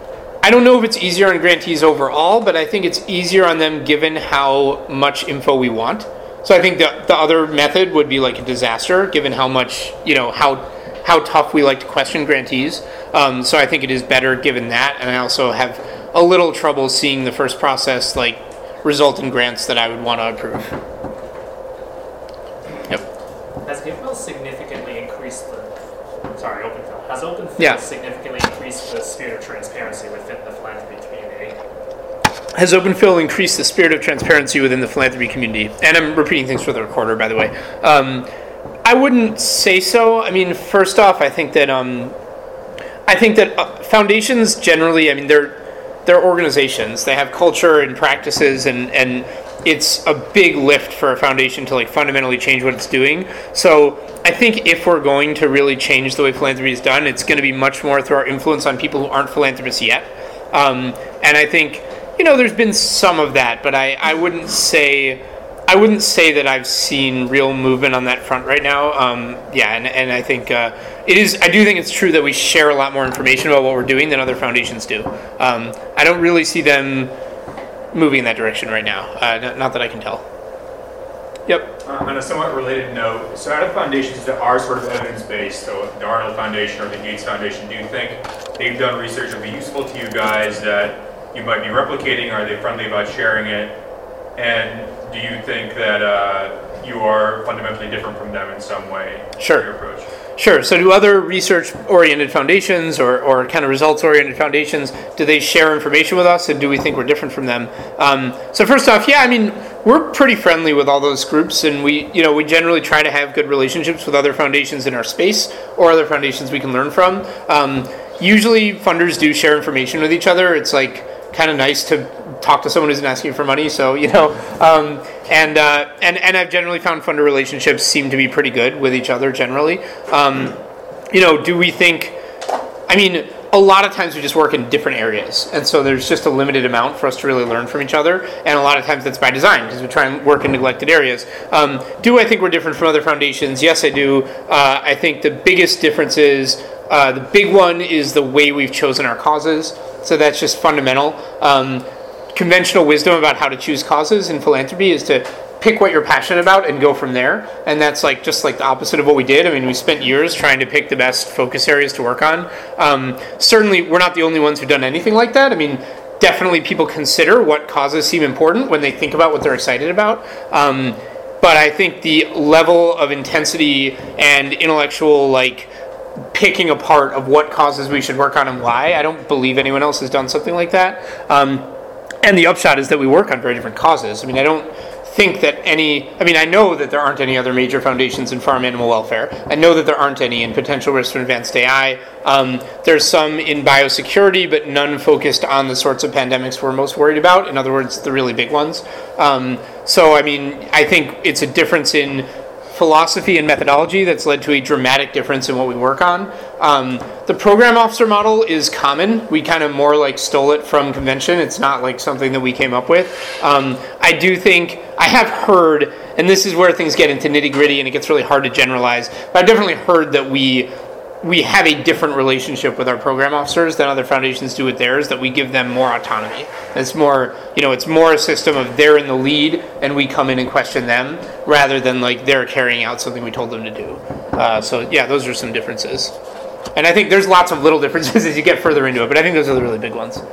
I don't know if it's easier on grantees overall, but I think it's easier on them given how much info we want. So I think the the other method would be like a disaster, given how much, you know, how how tough we like to question grantees. Um, so I think it is better given that, and I also have a little trouble seeing the first process like result in grants that I would want to approve. Yep. Has GiveWell significantly increased the, sorry, OpenPhil, has OpenPhil Yeah. significantly increased the spirit of transparency within the philanthropy community? Has OpenPhil increased the spirit of transparency within the philanthropy community? And I'm repeating things for the recorder, by the way. Um, I wouldn't say so. I mean, first off, I think that um, I think that uh, foundations generally, I mean, they're they're organizations. They have culture and practices, and, and it's a big lift for a foundation to like fundamentally change what it's doing. So I think if we're going to really change the way philanthropy is done, it's going to be much more through our influence on people who aren't philanthropists yet. Um, and I think, you know, there's been some of that, but I, I wouldn't say I wouldn't say that I've seen real movement on that front right now. Um, yeah, and, and I think uh, it is. I do think it's true that we share a lot more information about what we're doing than other foundations do. Um, I don't really see them moving in that direction right now. Uh, not, not that I can tell. Yep. Uh, on a somewhat related note, so out of foundations that are sort of evidence-based, so the Arnold Foundation or the Gates Foundation, do you think they've done research that would be useful to you guys that you might be replicating? Are they friendly about sharing it? And do you think that uh, you are fundamentally different from them in some way? Sure. In your approach? Sure. So do other research-oriented foundations or, or kind of results-oriented foundations, do they share information with us, and do we think we're different from them? Um, so first off, yeah, I mean, we're pretty friendly with all those groups, and we, you know, we generally try to have good relationships with other foundations in our space or other foundations we can learn from. Um, usually funders do share information with each other. It's like kind of nice to talk to someone who's asking for money, so, you know, um, and, uh, and and I've generally found funder relationships seem to be pretty good with each other generally. Um, you know, do we think, I mean, a lot of times we just work in different areas, and so there's just a limited amount for us to really learn from each other, and a lot of times that's by design, because we try and work in neglected areas. Um, do I think we're different from other foundations? Yes, I do. Uh, I think the biggest difference is Uh, the big one is the way we've chosen our causes. So that's just fundamental. Um, conventional wisdom about how to choose causes in philanthropy is to pick what you're passionate about and go from there. And that's like just like the opposite of what we did. I mean, we spent years trying to pick the best focus areas to work on. Um, certainly, we're not the only ones who've done anything like that. I mean, definitely people consider what causes seem important when they think about what they're excited about. Um, but I think the level of intensity and intellectual, like, picking apart of what causes we should work on and why, I don't believe anyone else has done something like that. Um, and the upshot is that we work on very different causes. I mean, I don't think that any, I mean, I know that there aren't any other major foundations in farm animal welfare. I know that there aren't any in potential risks from advanced A I. Um, there's some in biosecurity, but none focused on the sorts of pandemics we're most worried about. In other words, the really big ones. Um, so, I mean, I think it's a difference in philosophy and methodology that's led to a dramatic difference in what we work on. Um, the program officer model is common. We kind of more like stole it from convention. It's not like something that we came up with. Um, I do think, I have heard, and this is where things get into nitty gritty and it gets really hard to generalize, but I've definitely heard that we we have a different relationship with our program officers than other foundations do with theirs, that we give them more autonomy. It's more, you know, it's more a system of they're in the lead and we come in and question them rather than like they're carrying out something we told them to do. Uh, so yeah, those are some differences. And I think there's lots of little differences as you get further into it, but I think those are the really big ones.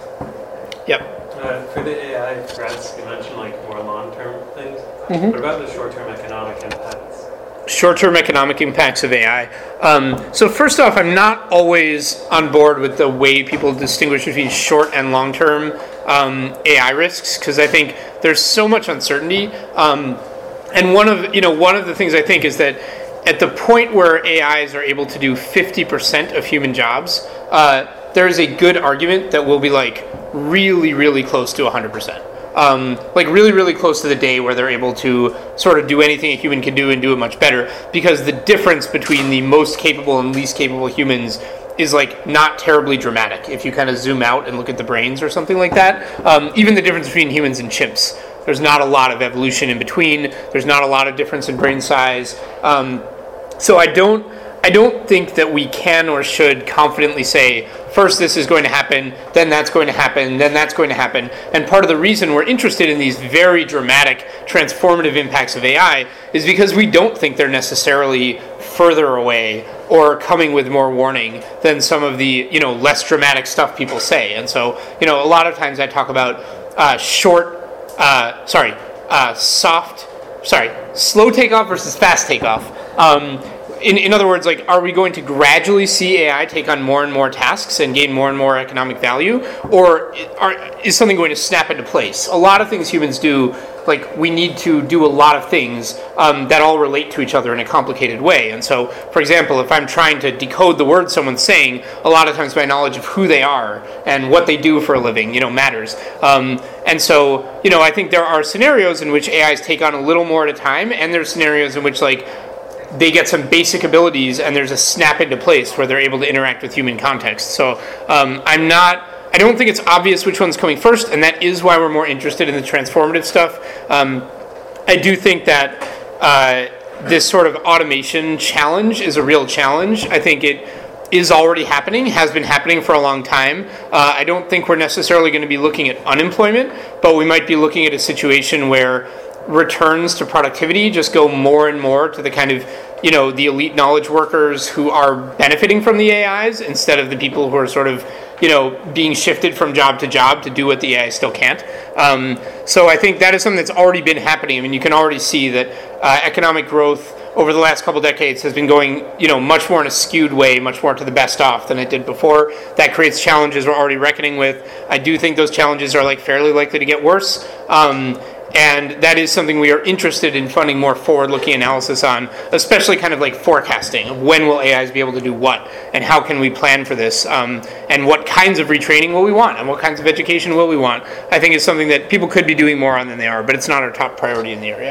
Yep. Uh, for the A I threats, you mentioned like more long-term things. Mm-hmm. What about the short-term economic impacts? Short-term economic impacts of A I. Um, so first off, I'm not always on board with the way people distinguish between short and long-term um, A I risks, because I think there's so much uncertainty. Um, and one of you know one of the things I think is that at the point where A Is are able to do fifty percent of human jobs, uh, there is a good argument that we'll be like really, really close to one hundred percent. Um, like really, really close to the day where they're able to sort of do anything a human can do and do it much better, because the difference between the most capable and least capable humans is like not terribly dramatic if you kind of zoom out and look at the brains or something like that. Um, even the difference between humans and chimps, there's not a lot of evolution in between. There's not a lot of difference in brain size. Um, so I don't, I don't think that we can or should confidently say, first this is going to happen, then that's going to happen, then that's going to happen. And part of the reason we're interested in these very dramatic, transformative impacts of A I is because we don't think they're necessarily further away or coming with more warning than some of the, you know, less dramatic stuff people say. And so, you know, a lot of times I talk about uh, short, uh, sorry, uh, soft, sorry, slow takeoff versus fast takeoff. Um, In, in other words, like, are we going to gradually see A I take on more and more tasks and gain more and more economic value? Or are, is something going to snap into place? A lot of things humans do, like, we need to do a lot of things um, that all relate to each other in a complicated way. And so, for example, if I'm trying to decode the words someone's saying, a lot of times my knowledge of who they are and what they do for a living, you know, matters. Um, and so, you know, I think there are scenarios in which A Is take on a little more at a time, and there's scenarios in which, like, they get some basic abilities and there's a snap into place where they're able to interact with human context. So um, I'm not, I don't think it's obvious which one's coming first, and that is why we're more interested in the transformative stuff. Um, I do think that uh, this sort of automation challenge is a real challenge. I think it is already happening, has been happening for a long time. Uh, I don't think we're necessarily going to be looking at unemployment, but we might be looking at a situation where returns to productivity just go more and more to the kind of, you know, the elite knowledge workers who are benefiting from the A Is instead of the people who are sort of, you know, being shifted from job to job to do what the A I still can't. Um, so I think that is something that's already been happening. I mean, you can already see that uh, economic growth over the last couple decades has been going, you know, much more in a skewed way, much more to the best off than it did before. That creates challenges we're already reckoning with. I do think those challenges are like fairly likely to get worse. Um, And that is something we are interested in funding more forward-looking analysis on, especially kind of like forecasting of when will A Is be able to do what, and how can we plan for this, um, and what kinds of retraining will we want, and what kinds of education will we want. I think is something that people could be doing more on than they are, but it's not our top priority in the area.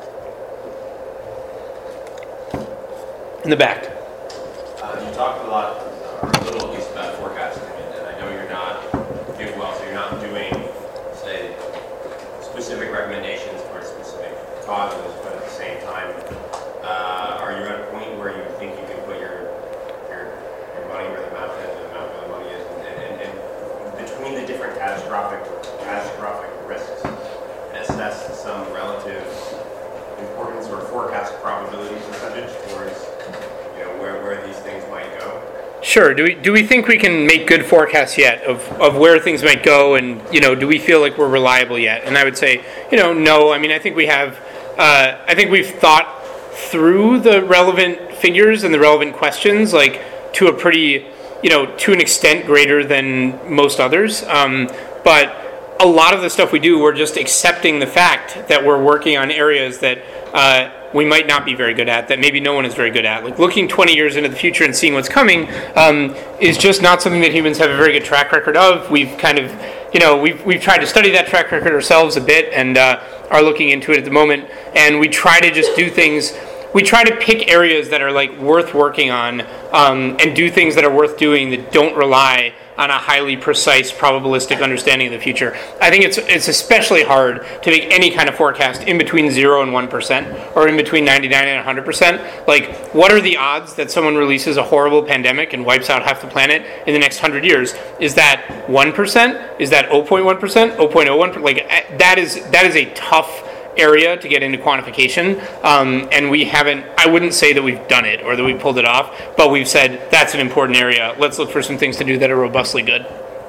In the back. Uh, you talked a lot, or a little at least, about forecasting, and I know you're not doing well, so you're not doing, say, specific recommendations for specific causes, but at the same time, uh, are you at a point where you think you can put your your Sure. Do we do we think we can make good forecasts yet of, of where things might go, and you know, do we feel like we're reliable yet? And I would say, you know, no. I mean, I think we have. Uh, I think we've thought through the relevant figures and the relevant questions, like to a pretty, you know, to an extent greater than most others. Um, but a lot of the stuff we do, we're just accepting the fact that we're working on areas that uh, we might not be very good at, that maybe no one is very good at. Like looking twenty years into the future and seeing what's coming um, is just not something that humans have a very good track record of. We've kind of, you know, we've we've tried to study that track record ourselves a bit and uh, are looking into it at the moment. And we try to just do things. We try to pick areas that are like worth working on um, and do things that are worth doing that don't rely on a highly precise probabilistic understanding of the future. I think it's it's especially hard to make any kind of forecast in between zero and one percent or in between ninety-nine and one hundred percent. Like, what are the odds that someone releases a horrible pandemic and wipes out half the planet in the next one hundred years? Is that one percent? Is that zero point one percent? zero point zero one percent? Like, that is that is a tough area to get into quantification, um, and we haven't, I wouldn't say that we've done it or that we pulled it off, but we've said that's an important area. Let's look for some things to do that are robustly good.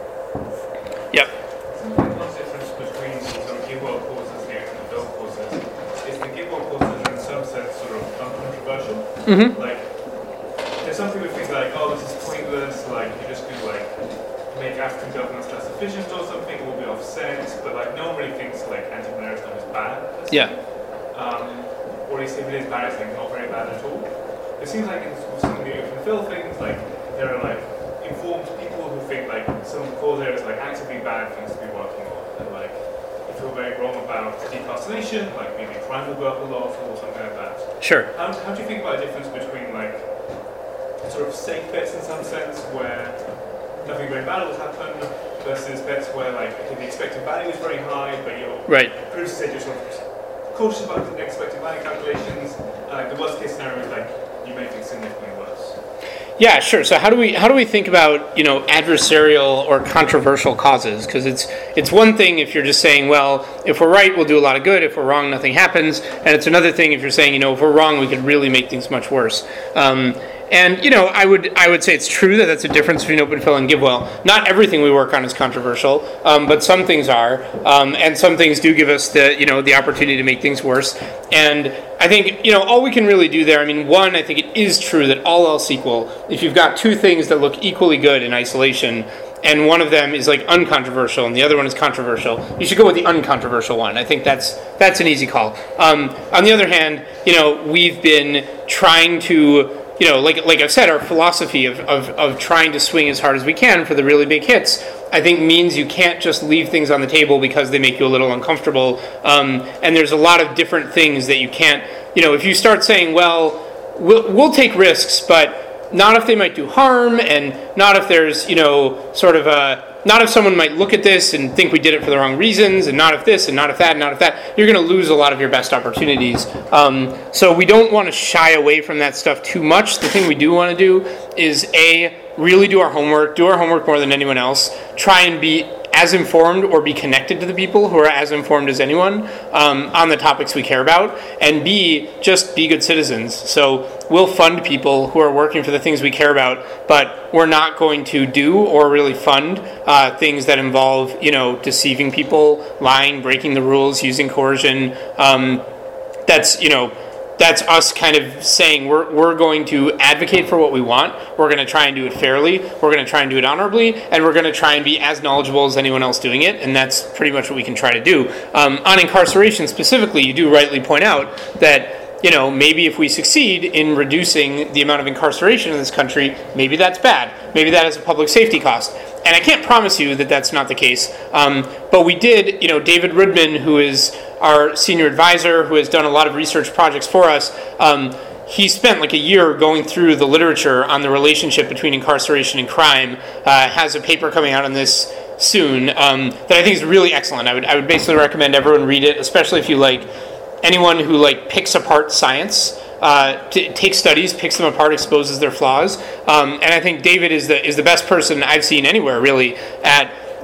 Yep. One difference between some keyword courses here and the build courses is the keyword courses in some sense sort of uncontroversial. Mm-hmm. Like, there's some people who think like, oh, this is pointless, like you just could like make African governments less efficient or something, it will be off sense, but like no one really thinks like anti-Americanism is bad. Yeah. Um, or at least if it is bad, it's like not very bad at all. It seems like in some of the open fill things, like there are like informed people who think like some cause areas like actively bad things to be working on, and like if you're very wrong about decarceration, like maybe crime will go up a lot or something like that. Sure. How, how do you think about the difference between like sort of safe bets in some sense where nothing very bad will happen versus bets where like okay, the expected value is very high, but you're right. previously said you're sort of cautious about the expected value calculations. Uh, the worst case scenario is like you make things significantly worse. Yeah, sure. So how do we how do we think about, you know, adversarial or controversial causes? Because it's it's one thing if you're just saying, well, if we're right, we'll do a lot of good. If we're wrong, nothing happens. And it's another thing if you're saying, you know, if we're wrong, we could really make things much worse. Um, And, you know, I would I would say it's true that that's a difference between OpenPhil and GiveWell. Not everything we work on is controversial, um, but some things are, um, and some things do give us the, you know, the opportunity to make things worse. And I think, you know, all we can really do there, I mean, one, I think it is true that all else equal, if you've got two things that look equally good in isolation, and one of them is like uncontroversial and the other one is controversial, you should go with the uncontroversial one. I think that's that's an easy call. Um, on the other hand, you know, we've been trying to, you know, like like I've said, our philosophy of, of, of trying to swing as hard as we can for the really big hits, I think means you can't just leave things on the table because they make you a little uncomfortable. Um, and there's a lot of different things that you can't, you know, if you start saying, well, we'll, we'll take risks, but not if they might do harm, and not if there's, you know, sort of a, not if someone might look at this and think we did it for the wrong reasons, and not if this, and not if that, and not if that, you're going to lose a lot of your best opportunities. Um, so we don't want to shy away from that stuff too much. The thing we do want to do is, A, really do our homework, do our homework more than anyone else, try and be as informed or be connected to the people who are as informed as anyone um, on the topics we care about, and B, just be good citizens. So we'll fund people who are working for the things we care about, but we're not going to do or really fund uh, things that involve, you know, deceiving people, lying, breaking the rules, using coercion. Um, that's, you know, that's us kind of saying we're we're going to advocate for what we want. We're going to try and do it fairly. We're going to try and do it honorably, and we're going to try and be as knowledgeable as anyone else doing it. And that's pretty much what we can try to do. Um, on incarceration specifically, you do rightly point out that, you know, maybe if we succeed in reducing the amount of incarceration in this country, maybe that's bad. Maybe that is a public safety cost. And I can't promise you that that's not the case. Um, but we did, you know, David Rudman, who is our senior advisor, who has done a lot of research projects for us, um, he spent like a year going through the literature on the relationship between incarceration and crime, uh, has a paper coming out on this soon um, that I think is really excellent. I would I would basically recommend everyone read it, especially if you like anyone who like picks apart science, uh, t- takes studies, picks them apart, exposes their flaws. Um, and I think David is the is the best person I've seen anywhere really at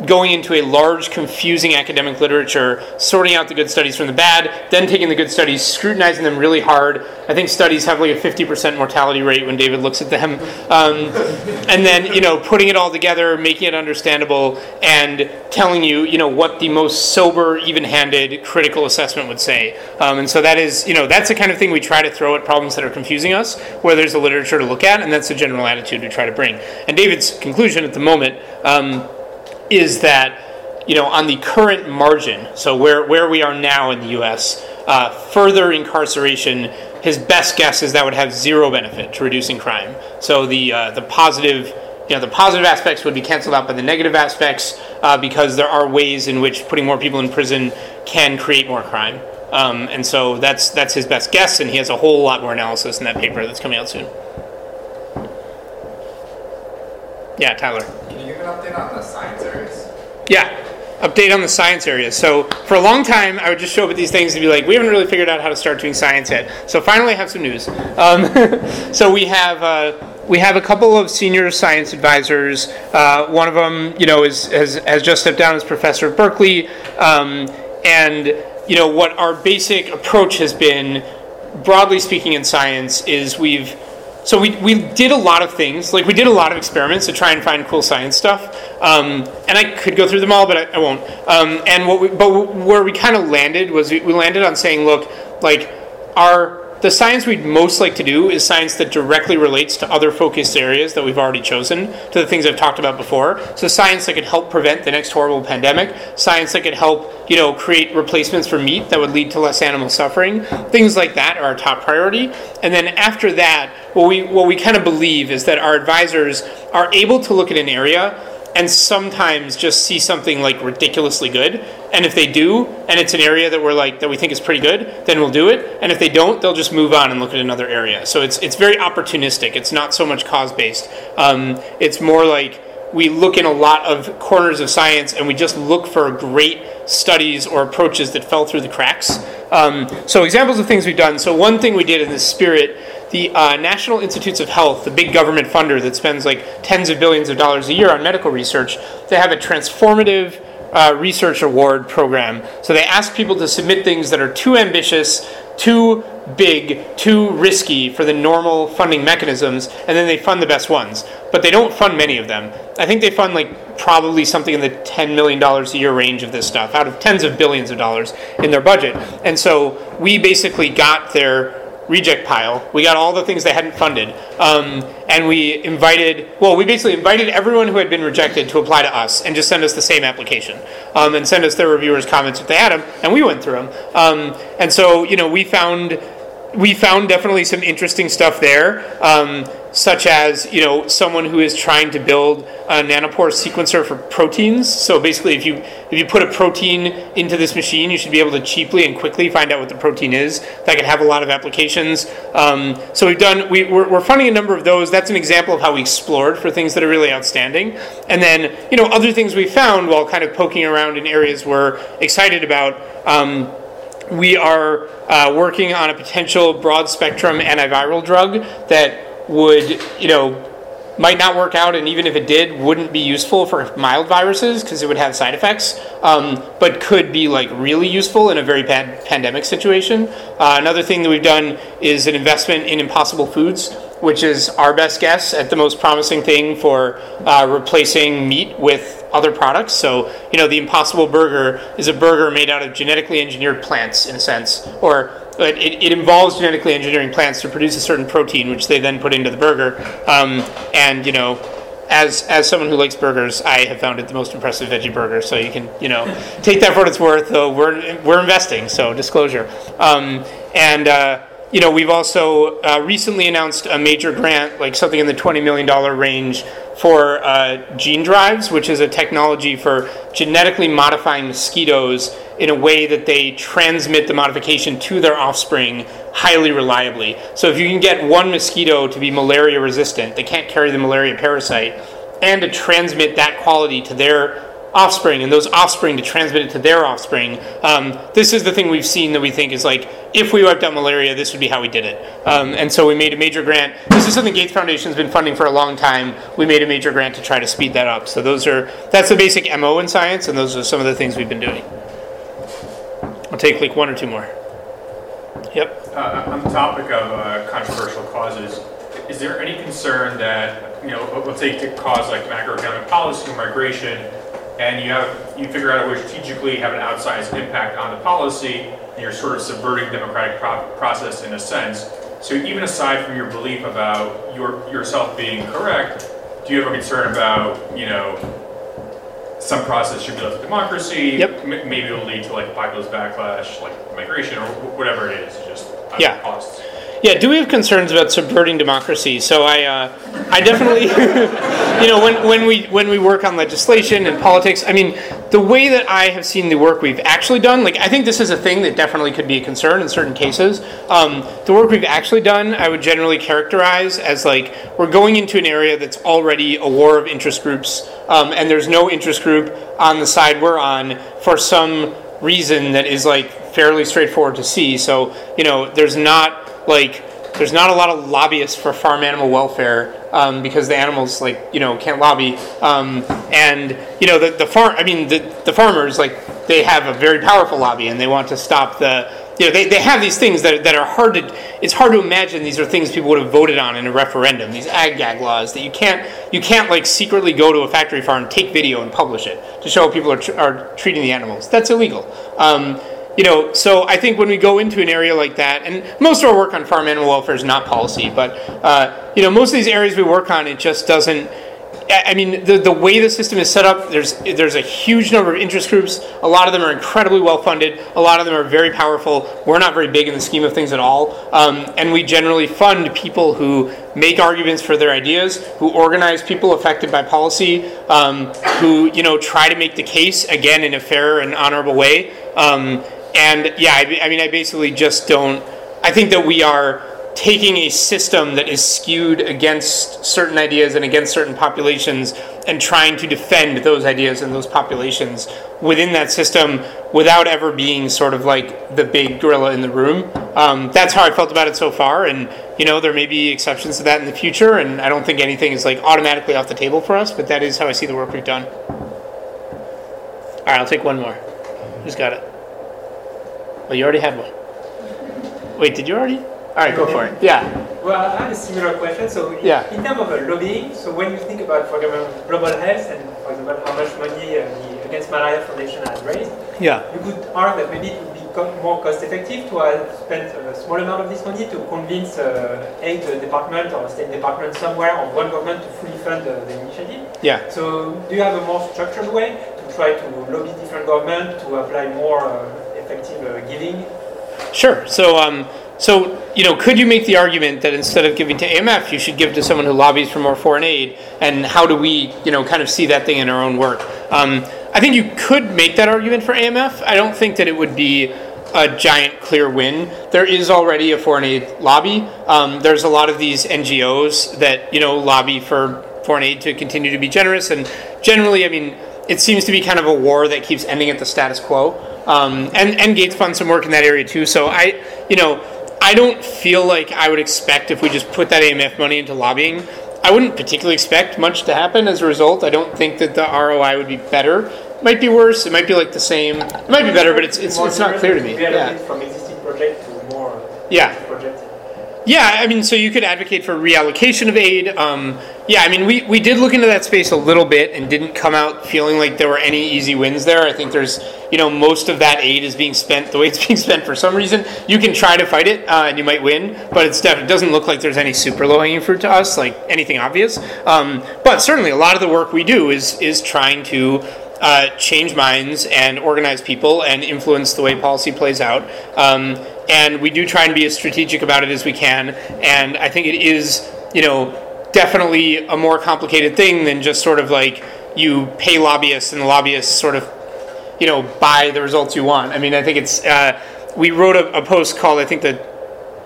going into a large, confusing academic literature, sorting out the good studies from the bad, then taking the good studies, scrutinizing them really hard. I think studies have like a fifty percent mortality rate when David looks at them. Um, and then, you know, putting it all together, making it understandable, and telling you, you know, what the most sober, even-handed, critical assessment would say. Um, and so that is, you know, that's the kind of thing we try to throw at problems that are confusing us, where there's a literature to look at, and that's the general attitude we try to bring. And David's conclusion at the moment um, is that, you know, on the current margin, so where, where we are now in the U S, uh, further incarceration, his best guess is that would have zero benefit to reducing crime. So the uh, the positive, you know, the positive aspects would be canceled out by the negative aspects uh, because there are ways in which putting more people in prison can create more crime. Um, and so that's that's his best guess, and he has a whole lot more analysis in that paper that's coming out soon. Yeah, Tyler. Can you give an update on the science areas? Yeah, update on the science areas. So for a long time, I would just show up at these things and be like, we haven't really figured out how to start doing science yet. So finally I have some news. Um, so we have uh, we have a couple of senior science advisors. Uh, one of them, you know, is has, has just stepped down as professor at Berkeley. Um, and, you know, what our basic approach has been, broadly speaking in science, is we've So we, we did a lot of things, like we did a lot of experiments to try and find cool science stuff, um, and I could go through them all, but I, I won't. Um, and what we, but where we kind of landed was we, we landed on saying, look, like our the science we'd most like to do is science that directly relates to other focused areas that we've already chosen, to the things I've talked about before. So science that could help prevent the next horrible pandemic, science that could help, you know, create replacements for meat that would lead to less animal suffering. Things like that are our top priority. And then after that, what we what we kind of believe is that our advisors are able to look at an area and sometimes just see something like ridiculously good. And if they do, and it's an area that we're like that we think is pretty good, then we'll do it. And if they don't, they'll just move on and look at another area. So it's it's very opportunistic. It's not so much cause-based. Um, it's more like we look in a lot of corners of science and we just look for great studies or approaches that fell through the cracks. Um, so examples of things we've done. So one thing we did in this spirit, the uh, National Institutes of Health, the big government funder that spends like tens of billions of dollars a year on medical research, they have a transformative uh, research award program. So they ask people to submit things that are too ambitious, too big, too risky for the normal funding mechanisms, and then they fund the best ones. But they don't fund many of them. I think they fund like probably something in the ten million dollars a year range of this stuff, out of tens of billions of dollars in their budget. And so we basically got their reject pile. We got all the things they hadn't funded. Um, and we invited, well, we basically invited everyone who had been rejected to apply to us and just send us the same application. Um, and send us their reviewers' comments if they had them, and we went through them. Um, and so, you know, we found we found definitely some interesting stuff there, um, such as, you know, someone who is trying to build a nanopore sequencer for proteins. So basically, if you if you put a protein into this machine, you should be able to cheaply and quickly find out what the protein is. That could have a lot of applications. Um, so we've done, we, we're, we're funding a number of those. That's an example of how we explored for things that are really outstanding. And then, you know, other things we found while kind of poking around in areas we're excited about. Um, we are uh, working on a potential broad-spectrum antiviral drug that would, you know, might not work out, and even if it did, wouldn't be useful for mild viruses because it would have side effects, um, but could be like really useful in a very bad pandemic situation. Uh, another thing that we've done is an investment in Impossible Foods, which is our best guess at the most promising thing for uh, replacing meat with other products. So, you know, the Impossible Burger is a burger made out of genetically engineered plants, in a sense, or It, it involves genetically engineering plants to produce a certain protein, which they then put into the burger. Um, and, you know, as as someone who likes burgers, I have found it the most impressive veggie burger. So you can, you know, take that for what it's worth. Though we're we're investing, so disclosure. Um, and uh, you know, we've also uh, recently announced a major grant, like something in the twenty million dollars range, for uh, gene drives, which is a technology for genetically modifying mosquitoes in a way that they transmit the modification to their offspring highly reliably. So if you can get one mosquito to be malaria resistant, they can't carry the malaria parasite, and to transmit that quality to their offspring, and those offspring to transmit it to their offspring. Um, this is the thing we've seen that we think is like, if we wiped out malaria, this would be how we did it. Um, and so we made a major grant. This is something Gates Foundation has been funding for a long time. We made a major grant to try to speed that up. So those are that's the basic M O in science, and those are some of the things we've been doing. I'll take like one or two more. Yep. Uh, on the topic of uh, controversial causes, is there any concern that, you know, let's take a cause like macroeconomic policy or migration, and you have you figure out a way to strategically have an outsized impact on the policy, and you're sort of subverting democratic pro- process in a sense. So even aside from your belief about your yourself being correct, do you have a concern about, you know, some process should be left to democracy? Yep. M- maybe it'll lead to like populist backlash, like migration or wh- whatever it is. Just uh, Yeah. costs. Yeah, do we have concerns about subverting democracy? So I, uh, I definitely, you know, when, when we when we work on legislation and politics, I mean, the way that I have seen the work we've actually done, like I think this is a thing that definitely could be a concern in certain cases. Um, the work we've actually done, I would generally characterize as like we're going into an area that's already a war of interest groups, um, and there's no interest group on the side we're on for some reason that is like fairly straightforward to see. So, you know, there's not like there's not a lot of lobbyists for farm animal welfare um, because the animals like you know can't lobby, um, and you know the the farm I mean the the farmers like they have a very powerful lobby and they want to stop the you know they, they have these things that that are hard to it's hard to imagine these are things people would have voted on in a referendum, these ag gag laws that you can't you can't like secretly go to a factory farm, take video and publish it to show how people are tr- are treating the animals. That's illegal. Um, You know, so I think when we go into an area like that, and most of our work on farm animal welfare is not policy, but, uh, you know, most of these areas we work on, it just doesn't, I mean, the, the way the system is set up, there's there's a huge number of interest groups. A lot of them are incredibly well-funded. A lot of them are very powerful. We're not very big in the scheme of things at all. Um, and we generally fund people who make arguments for their ideas, who organize people affected by policy, um, who, you know, try to make the case, again, in a fair and honorable way. Um, And yeah, I, I mean, I basically just don't, I think that we are taking a system that is skewed against certain ideas and against certain populations and trying to defend those ideas and those populations within that system without ever being sort of like the big gorilla in the room. Um, that's how I felt about it so far. And, you know, there may be exceptions to that in the future. And I don't think anything is like automatically off the table for us, but that is how I see the work we've done. All right, I'll take one more. Who's got it? Well, you already had one. Wait, did you already? All right, go for it. Yeah. Well, I have a similar question. So, yeah. in terms of uh, lobbying, so when you think about, for example, global health and, for example, how much money uh, the Against Malaria Foundation has raised, yeah. you could argue that maybe it would be co- more cost-effective to have spent a small amount of this money to convince uh, aid department or state department somewhere or one government to fully fund uh, the initiative. Yeah. So, do you have a more structured way to try to lobby different governments to apply more uh, effective uh, giving? Sure. So, um, so you know, could you make the argument that instead of giving to A M F, you should give to someone who lobbies for more foreign aid? And how do we, you know, kind of see that thing in our own work? Um, I think you could make that argument for A M F. I don't think that it would be a giant clear win. There is already a foreign aid lobby. Um, there's a lot of these N G Os that, you know, lobby for foreign aid to continue to be generous. And generally, I mean, it seems to be kind of a war that keeps ending at the status quo. Um, and, and Gates funds some work in that area too. So I, you know, I don't feel like I would expect if we just put that A M F money into lobbying, I wouldn't particularly expect much to happen as a result. I don't think that the R O I would be better. It might be worse. It might be like the same. It might be better, but it's it's, it's not clear to me. Yeah. From existing project to more yeah. projects. Yeah, I mean, so you could advocate for reallocation of aid. Um, yeah, I mean, we, we did look into that space a little bit and didn't come out feeling like there were any easy wins there. I think there's, you know, most of that aid is being spent the way it's being spent for some reason. You can try to fight it uh, and you might win, but it's def- it doesn't look like there's any super low-hanging fruit to us, like anything obvious. Um, but certainly a lot of the work we do is is trying to uh, change minds and organize people and influence the way policy plays out. Um, And we do try and be as strategic about it as we can. And I think it is, you know, definitely a more complicated thing than just sort of like you pay lobbyists and the lobbyists sort of, you know, buy the results you want. I mean, I think it's, uh, we wrote a, a post called, I think the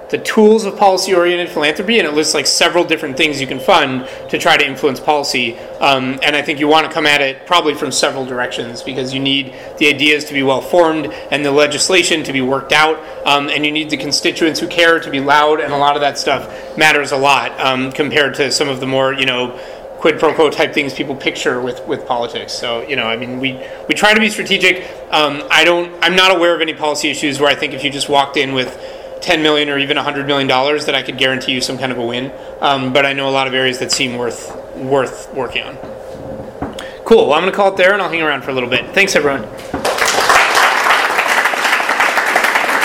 the tools of policy-oriented philanthropy, and it lists like several different things you can fund to try to influence policy. Um, and I think you want to come at it probably from several directions, because you need the ideas to be well formed and the legislation to be worked out, um, and you need the constituents who care to be loud, and a lot of that stuff matters a lot um, compared to some of the more, you know, quid pro quo type things people picture with, with politics. So, you know, I mean, we, we try to be strategic. Um, I don't, I'm not aware of any policy issues where I think if you just walked in with ten million or even one hundred million dollars that I could guarantee you some kind of a win. Um, but I know a lot of areas that seem worth worth working on. Cool. Well, I'm going to call it there, and I'll hang around for a little bit. Thanks, everyone.